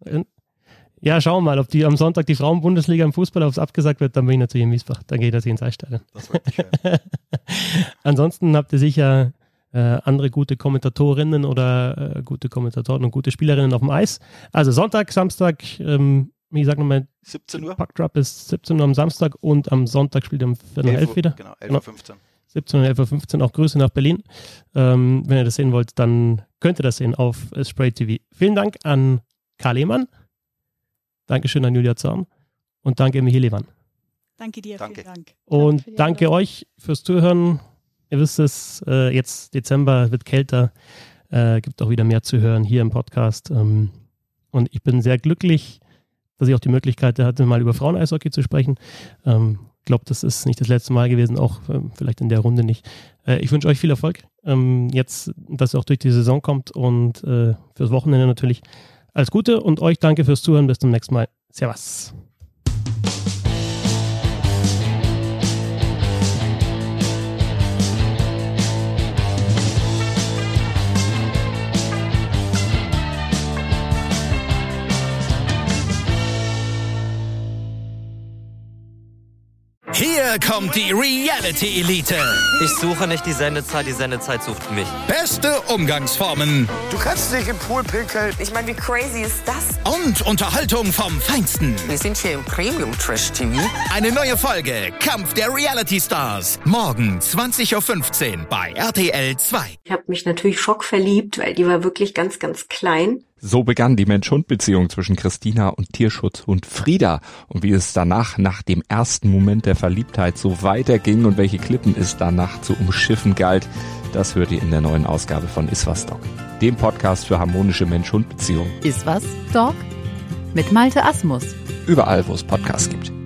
Ja, schauen wir mal, ob die am Sonntag die Frauen-Bundesliga im Fußball aufs abgesagt wird, dann bin ich natürlich in Miesbach. Dann geht das hier ins Eisstadion. Das wollte ich hören. Ansonsten habt ihr sicher Äh, andere gute Kommentatorinnen oder äh, gute Kommentatoren und gute Spielerinnen auf dem Eis. Also Sonntag, Samstag, ähm, ich sag nochmal, siebzehn Uhr. Puckdrop ist siebzehn Uhr am Samstag und am Sonntag spielt er um Viertel nach elf wieder. Genau, elf Uhr fünfzehn. siebzehn und elf Uhr fünfzehn, auch Grüße nach Berlin. Ähm, wenn ihr das sehen wollt, dann könnt ihr das sehen auf Spray T V. Vielen Dank an Karl Lehmann. Dankeschön an Julia Zorn und danke Michael Lewan. Danke dir, danke. vielen Dank. Und danke euch fürs Zuhören. Ihr wisst es, äh, jetzt Dezember wird kälter, äh, gibt auch wieder mehr zu hören hier im Podcast. Ähm, und ich bin sehr glücklich, dass ich auch die Möglichkeit hatte, mal über Frauen-Eishockey zu sprechen. Ich ähm, glaube, das ist nicht das letzte Mal gewesen, auch äh, vielleicht in der Runde nicht. Äh, ich wünsche euch viel Erfolg, ähm, jetzt, dass ihr auch durch die Saison kommt und äh, fürs Wochenende natürlich. Alles Gute und euch danke fürs Zuhören. Bis zum nächsten Mal. Servus. Hier kommt die Reality Elite. Ich suche nicht die Sendezeit, die Sendezeit sucht mich. Beste Umgangsformen. Du kannst nicht im Pool pinkeln. Ich meine, wie crazy ist das? Und Unterhaltung vom Feinsten. Wir sind hier im Premium-Trash-T V. Eine neue Folge Kampf der Reality Stars. Morgen zwanzig Uhr fünfzehn bei R T L zwei. Ich habe mich natürlich schockverliebt, weil die war wirklich ganz, ganz klein. So begann die Mensch-Hund-Beziehung zwischen Christina und Tierschutzhund Frieda. Und wie es danach, nach dem ersten Moment der Verliebtheit, so weiterging und welche Klippen es danach zu umschiffen galt, das hört ihr in der neuen Ausgabe von Iswas Dog, dem Podcast für harmonische Mensch-Hund-Beziehungen. Iswas Dog mit Malte Asmus. Überall, wo es Podcasts gibt.